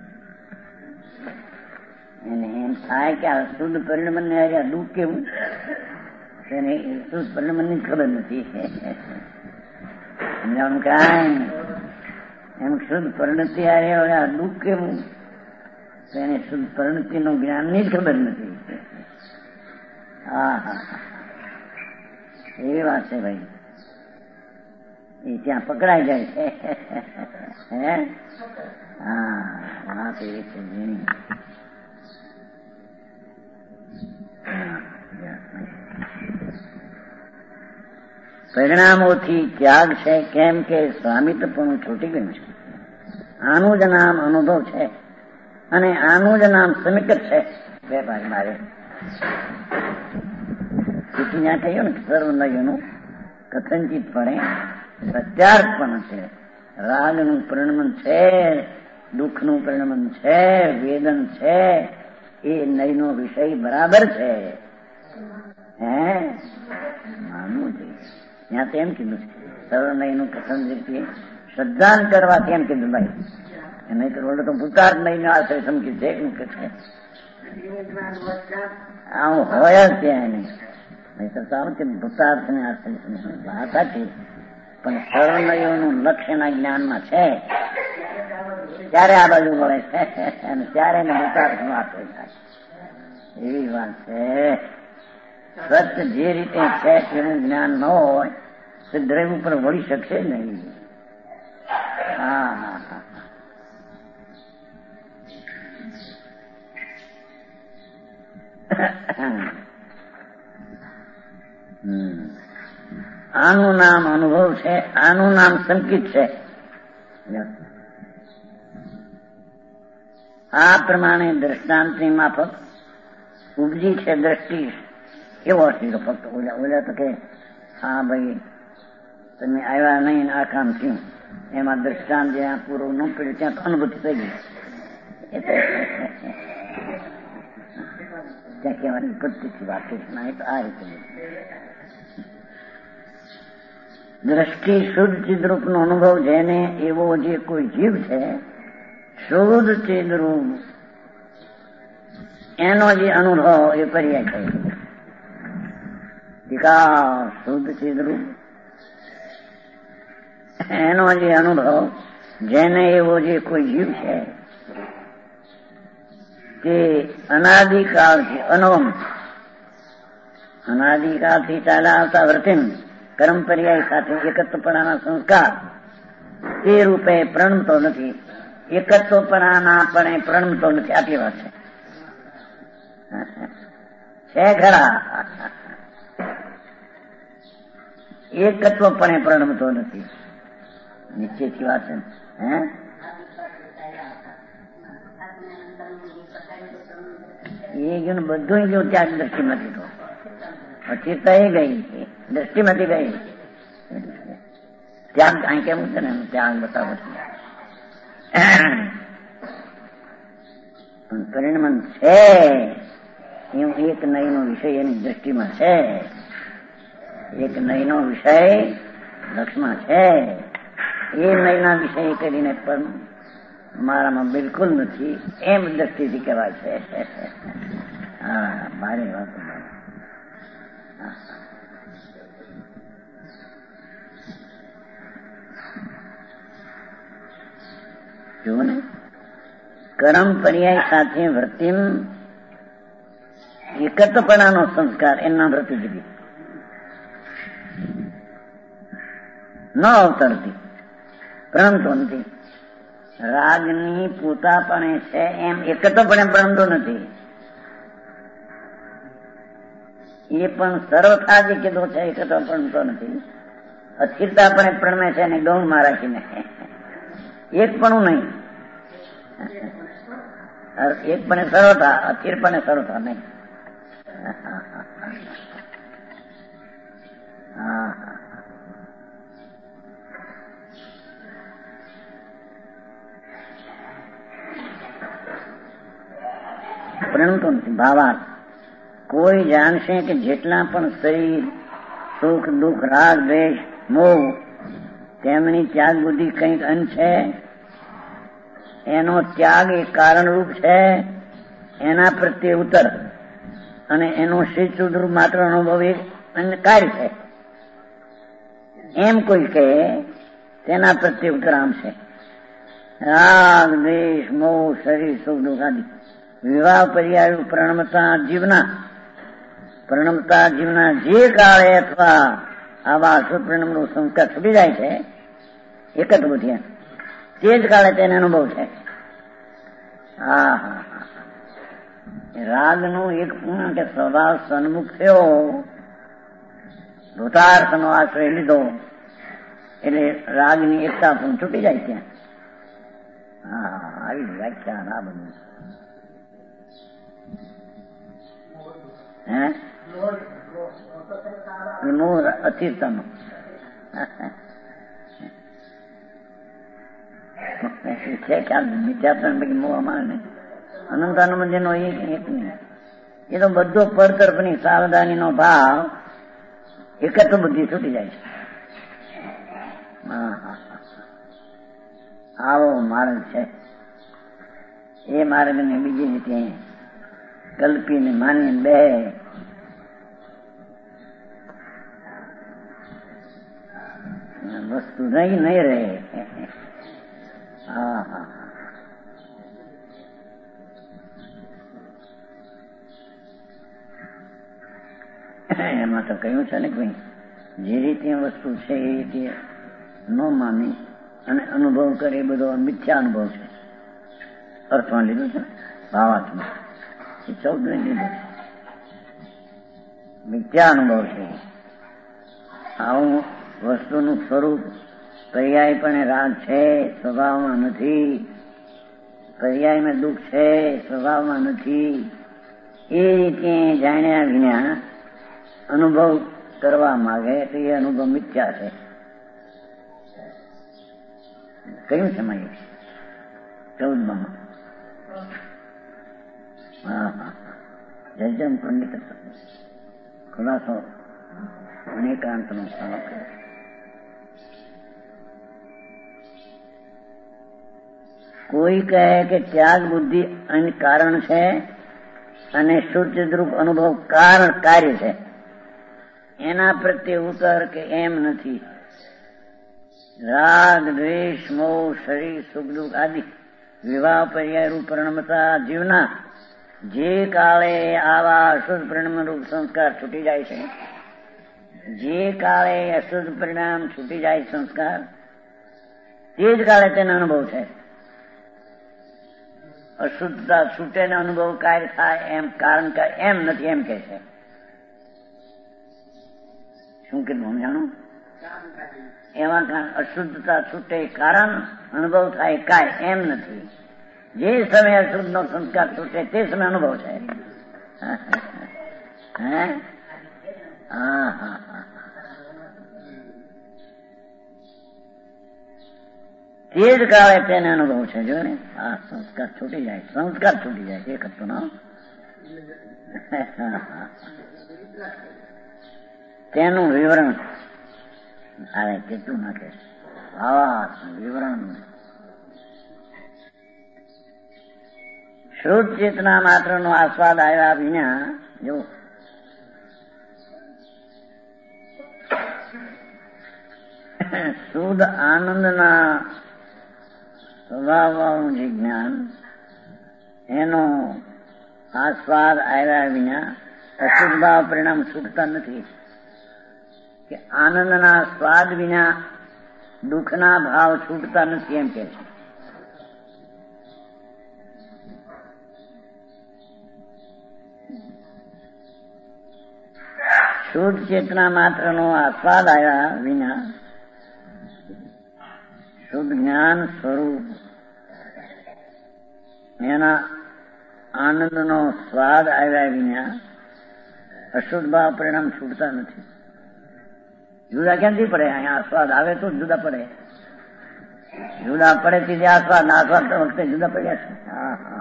એને એમ થાય કે આ શુદ્ધ પરિણમન ને આ દુઃખ કેવું એને શુદ્ધ પરિણમન ની ખબર નથી. સમજાવવાનું કાંઈ એમ શુદ્ધ પરિણતિ આ દુઃખ કેવું એને શુદ્ધ પરિણતિ નું જ્ઞાન ની ખબર નથી. હા હા એવી વાત છે ભાઈ, એ ત્યાં પકડાઈ જાય છે. હે હા વાત એવી છે. પરિણામોથી ત્યાગ છે, કેમ કે સ્વામિત્વ પણ છૂટી ગયું છે. આનું જ નામ અનુભવ છે અને આનું જ નામ સમિકત છે. વેપારી મારે ત્યાં કહ્યું ને સર્વ નયનું કથનચિત પણે સત્યાર્થ પણ છે. રાગનું પરિણમન છે, દુઃખનું પરિણમન છે, વેદન છે, એ નયનો વિષય બરાબર છે. હે માનવું જોઈએ. ત્યાં તેમ કીધું છે સર્વ નયનું કથન રીતે શ્રદ્ધાન કરવા તેમ કીધું ભાઈ. નહીં તો ઓલો તો ભૂતાર્થ નહીં આશરે સમકી છે કે છે આવું હોય જ ત્યાં નહીં. નહીં તો સારું કે ભૂતાર્થ ને આશ્રય વાત સાચી, પણ સર્વનયોનું લક્ષ્યના જ્ઞાનમાં છે ત્યારે આ બાજુ મળે છે અને ત્યારે એને ભૂતાર્થનો આશ્રય થાય. એવી વાત છે. સત્ય જે રીતે છે તેનું જ્ઞાન ન હોય તો દ્રવ્ય ઉપર વળી શકશે નહીં. હા હા હા આનું નામ અનુભવ છે, આનું નામ સંકિત છે. આ પ્રમાણે દ્રષ્ટાંતની માફક ઉપજી છે દ્રષ્ટિ. એવો અર્થ ફક્ત ઓલા ઓલા તો કે હા ભાઈ તમે આવ્યા નહીં આ કામ થયું, એમાં દ્રષ્ટાંત જ્યાં પૂરું ન પડ્યું ત્યાં અનુભૂતિ થઈ ગઈ. ત્યાં કહેવાની પદ્ધતિ વાત છે. આ રીતે દ્રષ્ટિ શુદ્ધ ચિદ્રૂપ નો અનુભવ જેને એવો જે કોઈ જીવ છે, શુદ્ધ ચિદ્રૂપ એનો જે અનુભવ એ પર્યાય છે. વિકાસ શુદ્ધ ચિદ્રૂપ એનો જે અનુભવ જેને એવો જે કોઈ જીવ છે કે અનાદિકાળથી અનવમ અનાદિકાળથી ચાલ્યા આવતા વર્તન કર્મ પર્યાય સાથે એકત્વપણાના સંસ્કાર તે રૂપે પ્રણમતો નથી. એકત્વપણાના પણ પ્રણમતો નથી. આટલી વાત છે ખરા. એકત્વપણે પ્રણમતો નથી. નિશ્ચયથી વાત છે. હે એ ગયું બધું ગયું ત્યાં દ્રષ્ટિમાંથી. તો અચિતતા એ ગઈ, દ્રષ્ટિમાંથી ગઈ. ત્યાગ અહીં કેવું છે ને ત્યાગ બતાવો છે. પણ પરિણમન છે એવું એક નયનો વિષય એની દ્રષ્ટિમાં છે, એક નયનો વિષય લક્ષમાં છે. એ નયના વિષય કરીને પણ મારામાં બિલકુલ નથી એમ દ્રષ્ટિથી કહેવાય છે. હા મારી વાત જુઓ ને, કર્મ પર્યાય સાથે વૃત્તિમ એકત્વપણાનો સંસ્કાર એના વૃત્તિ જુદી ન અવતરતી પ્રણમતો નથી. રાગની પોતાપણે છે એમ એકત્વપણે પ્રણમતો નથી. એ પણ સર્વથા જે કીધો છે એકત્વ પ્રણમતો નથી. અસ્થિરતાપણે પ્રણમે છે અને ગૌણમાં રાખીને એક પણ નહીં, એક પણ સરોતા, અચીર પણ સરોતા નહીં. પરંતુ ભાવાર્થ કોઈ જાણશે કે જેટલા પણ શરીર, સુખ દુઃખ, રાગ દ્વેષ, મોહ, તેમની ત્યાગ બુદ્ધિ કંઈક અંત છે, એનો ત્યાગ એ કારણરૂપ છે, એના પ્રત્યે ઉત્તર અને એનો શિષ્ટરૂપ માત્ર અનુભવ એક અન્ય કાર્ય છે, એમ કોઈ કહે તેના પ્રત્યે ઉત્તર આમ છે. રાગ દ્વેષ મોહ શરીર સુખ દુઃખ આદિ વિવાહ પર્યાય પ્રણમતા જીવના પ્રણમતા જીવના જે કાળે અથવા આવા અશુભ પરિણામનો સંસ્કાર છૂટી જાય છે, એક જ બુદ્ધિ તે જ કાળે તેને અનુભવ છે. હા હા રાગનો એક પૂર્ણ કે સ્વભાવ સન્મુખ થયો, ભૂતાર્થનો આશ્રય લીધો એટલે રાગની એકતા પણ છૂટી જાય ત્યાં. હા આવી વ્યાખ્યા ના બની. હે મોહ અચિંતનો છે ખ્યાલ મિથ્યાત્વ પૈકી મોહ અમારે ને અનંતાનુબંધનો એક એક નહીં. એ તો બધો પરતરફની સાવધાનીનો ભાવ એકત્વ બુદ્ધિ છૂટી જાય છે. આવો માર્ગ છે. એ માર્ગને બીજી રીતે કલ્પીને માની બે વસ્તુ નહીં નહીં રહે. હા હા એમાં તો કહ્યું છે ને ભાઈ, જે રીતે વસ્તુ છે એ રીતે ન માની અને અનુભવ કરે એ બધો મિથ્યા અનુભવ છે. અર્થમાં લીધું છે, ભાવાર્થમાં એ ચૌદ ને લીધું છે, મિથ્યા અનુભવ છે. આવું વસ્તુનું સ્વરૂપ પર્યાય પણ રાગ છે, સ્વભાવમાં નથી. પર્યાયમાં દુઃખ છે, સ્વભાવમાં નથી. એ રીતે જાણ્યા વિના અનુભવ કરવા માંગે તો એ અનુભવ મિથ્યા છે. કયું સમય ચૌદમાં હા હા જયજન પંડિત ખુલાસો અનેકાંતનો સ્થાન કર્યો. કોઈ કહે કે ત્યાગ બુદ્ધિ અન્ય કારણ છે અને શુદ્ધરૂપ અનુભવ કારણ કાર્ય છે, એના પ્રત્યે ઉત્તર કે એમ નથી. રાગ દ્વેષ મોહ શરીર સુખ દુઃખ આદિ વિવાહ પર્યાય રૂપ પરિણમતા જીવના જે કાળે આવા અશુદ્ધ પરિણામ રૂપ સંસ્કાર છૂટી જાય છે, જે કાળે અશુદ્ધ પરિણામ છૂટી જાય સંસ્કાર, તે જ કાળે તેનો અનુભવ છે. અશુદ્ધતા છૂટે ને અનુભવ કાર્ય થાય એમ કારણ એમ નથી એમ કે છે. શું કીધું જાણો? એમાં અશુદ્ધતા છૂટે કારણ અનુભવ થાય કાય એમ નથી. જે સમયે અશુદ્ધ નો સંસ્કાર છૂટે તે સમય અનુભવ છે. હે હા હા હા તે જ કાળે તેને અનુભવ છે. જો ને આ સંસ્કાર છૂટી જાય, સંસ્કાર છૂટી જાય એક હતું ના તેનું વિવરણ આવે કેટલું નાખે આવા વિવરણ. શુદ્ધ ચેતના માત્ર નો આસ્વાદ આવ્યા વિના જો શુદ્ધ આનંદના સ્વભાવનું જે જ્ઞાન એનો આસ્વાદ આવ્યા વિના અશુદ્ધ ભાવ પરિણામ છૂટતા નથી. કે આનંદના સ્વાદ વિના દુઃખના ભાવ છૂટતા નથી એમ કે છે. શુદ્ધ ચેતના માત્ર નો આસ્વાદ આવ્યા વિના શુદ્ધ જ્ઞાન સ્વરૂપ એના આનંદનો સ્વાદ આવ્યા વિના અશુદ્ધ ભાવ પરિણામ છૂટતા નથી. જુદા ક્યાંથી પડે? અહીંયા સ્વાદ આવે તો જુદા પડે. જુદા પડે તેથી આ સ્વાદ આ સ્વાદ વખતે જુદા પડ્યા છે. હા હા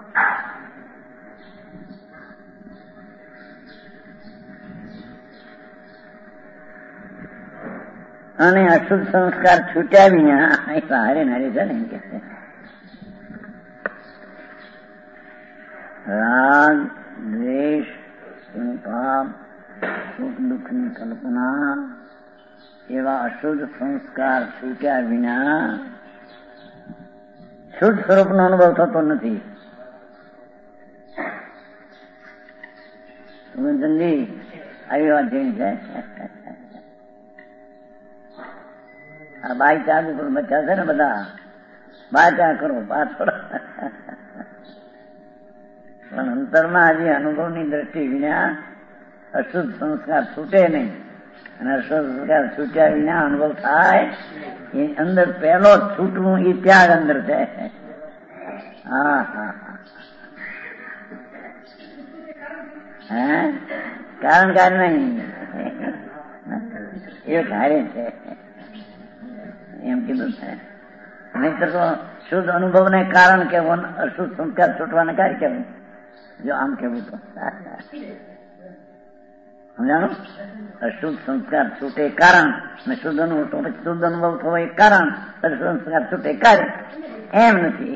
અને અશુદ્ધ સંસ્કાર છૂટ્યા વિના હારે નારે છે ને એમ કે છે રાગ દ્વેષ પાપ સુખ દુઃખની કલ્પના એવા અશુદ્ધ સંસ્કાર છૂટ્યા વિના શુદ્ધ સ્વરૂપનો અનુભવ થતો નથી. સુગંધનજી આવી વાત જેવી છે. આ બાય ચાર્જ ઉપર બચ્ચા છે ને બધા બાચા કરો પાછળ પણ અંતરમાં હજી અનુભવની દ્રષ્ટિ વિના અશુદ્ધ સંસ્કાર છૂટે નહીં. અને અશુદ્ધ સંસ્કાર છૂટ્યા વિના અનુભવ થાય એ અંદર પહેલો છૂટવું એ ત્યાગ અંદર છે. હા હા હે કારણ કાર્ય નહીં એ કાર્ય છે એમ કીધું છે. નહીતર તો શુદ્ધ અનુભવને કારણ કેવું, અશુદ્ધ સંસ્કાર છૂટવાને કાર્ય કેવું. જો આમ કેવું તો સમજાણું? અશુદ્ધ સંસ્કાર છૂટે કારણ ને શુદ્ધ અનુભવ તો પછી શુદ્ધ અનુભવ થવો એ કારણ, અશુદ્ધ સંસ્કાર છૂટે કાર્ય એમ નથી.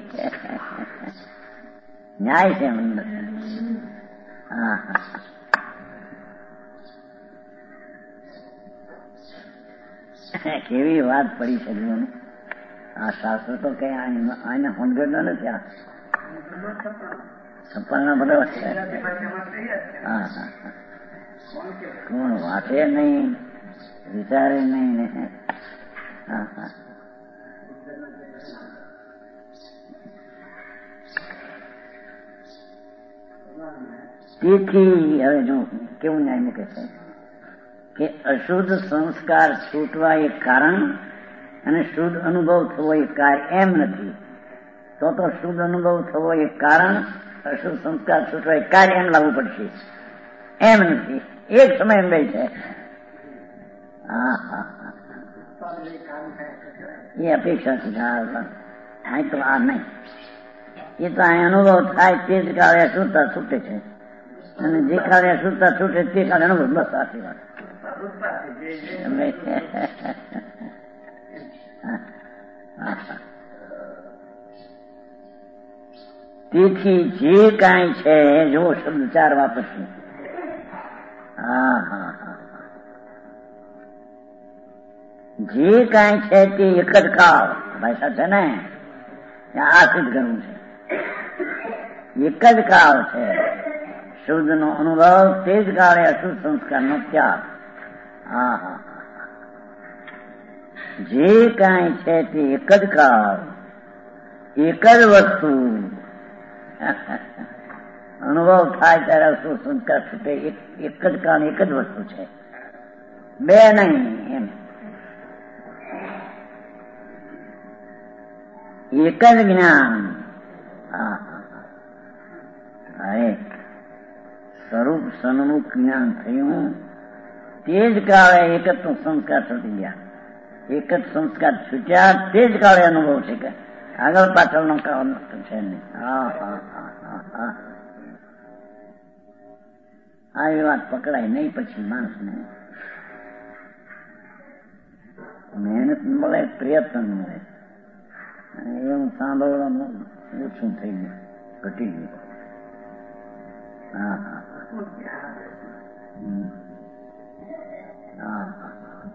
ન્યાય છે એમ અંદર. હા હા કેવી વાત પડી છે જીવન. આ શાસ્ત્ર તો કઈ આને સમજણ નથી. આ સપના બધા છે. હા હા કોણ વાંચે નહીં, વિચારે નહીં ને. હા હા તેથી હવે જો કેવું ન્યાય મૂકે છે કે અશુદ્ધ સંસ્કાર છૂટવા એ કારણ અને શુદ્ધ અનુભવ થવો એ કાર્ય એમ નથી. તો તો શુદ્ધ અનુભવ થવો એ કારણ, અશુદ્ધ સંસ્કાર છૂટવા એ કાર્ય એમ લાવવું પડશે. એમ નથી. એક સમય એમ બે છે. હા હા એ અપેક્ષા છે. હા તો આ નહીં. એ તો અહીં અનુભવ થાય તે જ કાળે અશુદ્ધતા છૂટે છે. અને જે કાળે અશુદ્ધતા છૂટે તે કાળે અનુભવ. બસ આટલી વાત. તેથી જે કાંઈ છે જો શબ્દ ચાર વાપરશે. હા હા હા જે કાંઈ છે તે એક જ કાળ. ભાષા છે ને આ સિદ્ધ કરવું છે. એક જ કાળ છે શુદ્ધ નો અનુભવ, તે જ કાળે અશુદ્ધ સંસ્કાર નો ત્યાગ. હા હા જે કાંઈ છે તે એક જ કાળ, એક જ વસ્તુ. અનુભવ થાય ત્યારે અશુદ્ધ સંસ્કાર છૂટે. એક જ કાળ, એક જ વસ્તુ છે, બે નહીં. એમ એક જ જ્ઞાન. હા હા સ્વરૂપ સન્મુખ જ્ઞાન થયું તે જ કાળે એક જ સંસ્કાર છૂટી ગયા. એક જ સંસ્કાર છૂટ્યા તે જ કાળે અનુભવ છે કે આગળ પાછળનો કાળ છે નહીં. હા હા હા હા હા આવી વાત પકડાય નહીં. પછી માણસને મહેનત મળે, પ્રયત્ન મળે. એવું સાંભળવાનું ઓછું થઈ ગયું, ઘટી ગયું. હા હા હા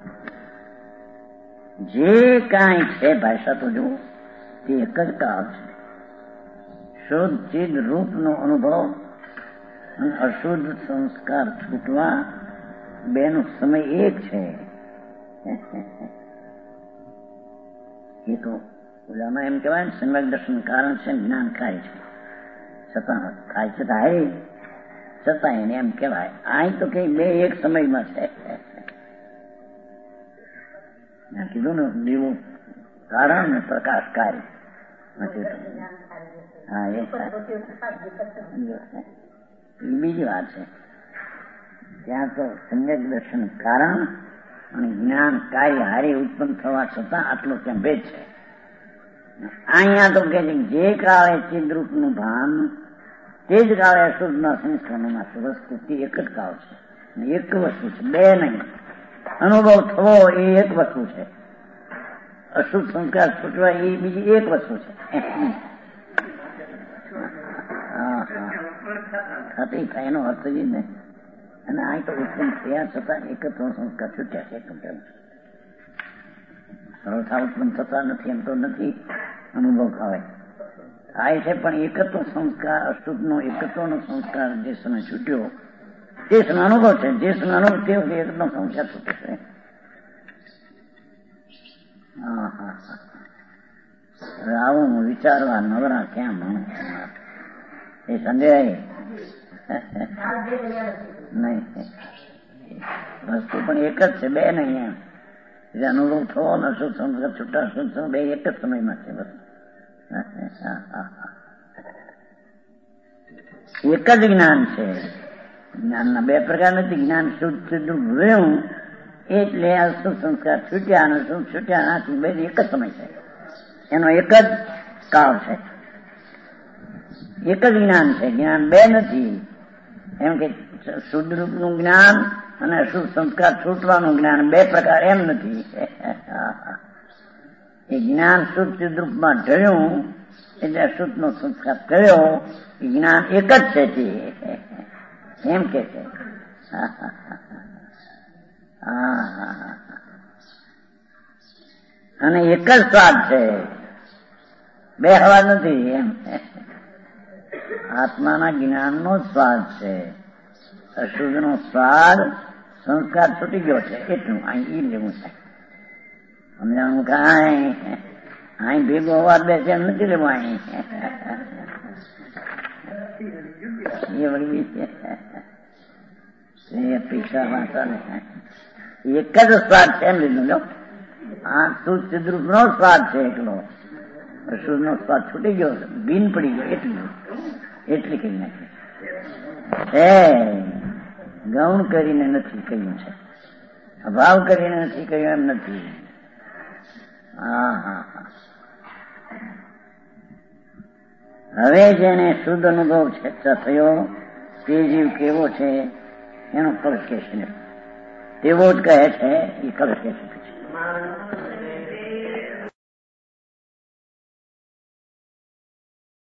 જે કાંઈ છે ભાષા તો જુઓ તે એક જ કાળ છે. શુદ્ધ ચિદ રૂપનો અનુભવ અને અશુદ્ધ સંસ્કાર છૂટવા બેનો સમય એક છે. એ તો ઓલામાં એમ કહેવાય ને સમ્યક દર્શન કારણ છે, જ્ઞાન કાર્ય છે. છતાં થાય છે થાય છતાં એને એમ કહેવાય. આ તો કઈ બે એક સમયમાં છે. કીધું ને દીવો કારણ ને પ્રકાશકારી. હા એ બીજી વાત છે. ત્યાં તો સમ્યક દર્શન કારણ અને જ્ઞાન કાર્ય હારી ઉત્પન્ન થવા છતાં આટલો ત્યાં ભેદ છે. અહીંયા તો કે જે કાળે ચિદરૂપનું ભાન તે જ કાળે અશુદ્ધના સંસ્કારોમાં વસ્તુ એક જ કાળ છે, એક વસ્તુ છે, બે નહીં. અનુભવ થવો એ એક વસ્તુ છે, અશુદ્ધ સંસ્કાર છૂટવા એ બીજી એક વસ્તુ છે. હા હા થતી થાય એનો અર્થ જ ને. અને આ તો ઉત્પન્ન થયા છતાં એકત્ર સંસ્કાર છૂટ્યા છે. સરળતા ઉત્પન્ન થતા નથી એમ તો નથી, અનુભવ ખાવે થાય છે, પણ એકત્વ સંસ્કાર અશુદ્ધનો એકત્વનો સંસ્કાર જે સમય છૂટ્યો તે સમય અનુભવ છે. જે સમય અનુભવ તે વખતે એકનો સંસ્કાર છૂટે છે. હા હા હા હવે આવું વિચારવા નવરા ક્યાં માણસ એ સંદેહ નહીં. વસ્તુ પણ એક જ છે, બે નહીં. એમ જે અનુભવ થવો ને શું સંસ્કાર છૂટા શું બે એક જ સમયમાં છે. બસ એક જ જ્ઞાન છે. જ્ઞાનના બે પ્રકાર નથી. જ્ઞાન શુદ્ધ શુદ્ધ રહ્યું એટલે અશુદ્ધ સંસ્કાર છૂટ્યા અને શુદ્ધ છૂટ્યા નાથી બે એક જ સમય છે. એનો એક જ કાળ છે, એક જ જ્ઞાન છે. જ્ઞાન બે નથી. એમ કે શુદ્ધ રૂપનું જ્ઞાન અને અશુદ્ધ સંસ્કાર છૂટવાનું જ્ઞાન બે પ્રકાર એમ નથી. એ જ્ઞાન શુદ્ધ શુદ્ધ રૂપમાં ઢળ્યું એટલે અશુદ્ધ નો સંસ્કાર થયો. એ જ્ઞાન એક જ છે તે એમ કે છે. અને એક જ સ્વાદ છે, બે હવા નથી. એમ આત્માના જ્ઞાનનો સ્વાદ છે, અશુદ્ધ નો સ્વાદ સંસ્કાર છૂટી ગયો છે એટલું અહીં ઈ લેવું છે. સમજાણું કાંઈ અહીં ભેગો હોવા બે છે એમ નથી લેવું. અહીં એ વળી પૈસા વાંચવા એક જ સ્વાદ છે એમ લીધું. લો આ શુદ્ધ ચિદ્રૂપ નો સ્વાદ છે એકલો, અશુદ્ધ નો સ્વાદ છૂટી ગયો, બીન પડી ગયો એટલું એટલી કઈ નાખી છે. ગૌણ કરીને નથી કહ્યું છે, અભાવ કરીને નથી કહ્યું એમ નથી. હા હા હા હવે જેને શુદ્ધ અનુભવ છે થયો તે જીવ કેવો છે એનો કલ્પ કે છે, તેવો જ કહે છે એ કલ્પ કે છે.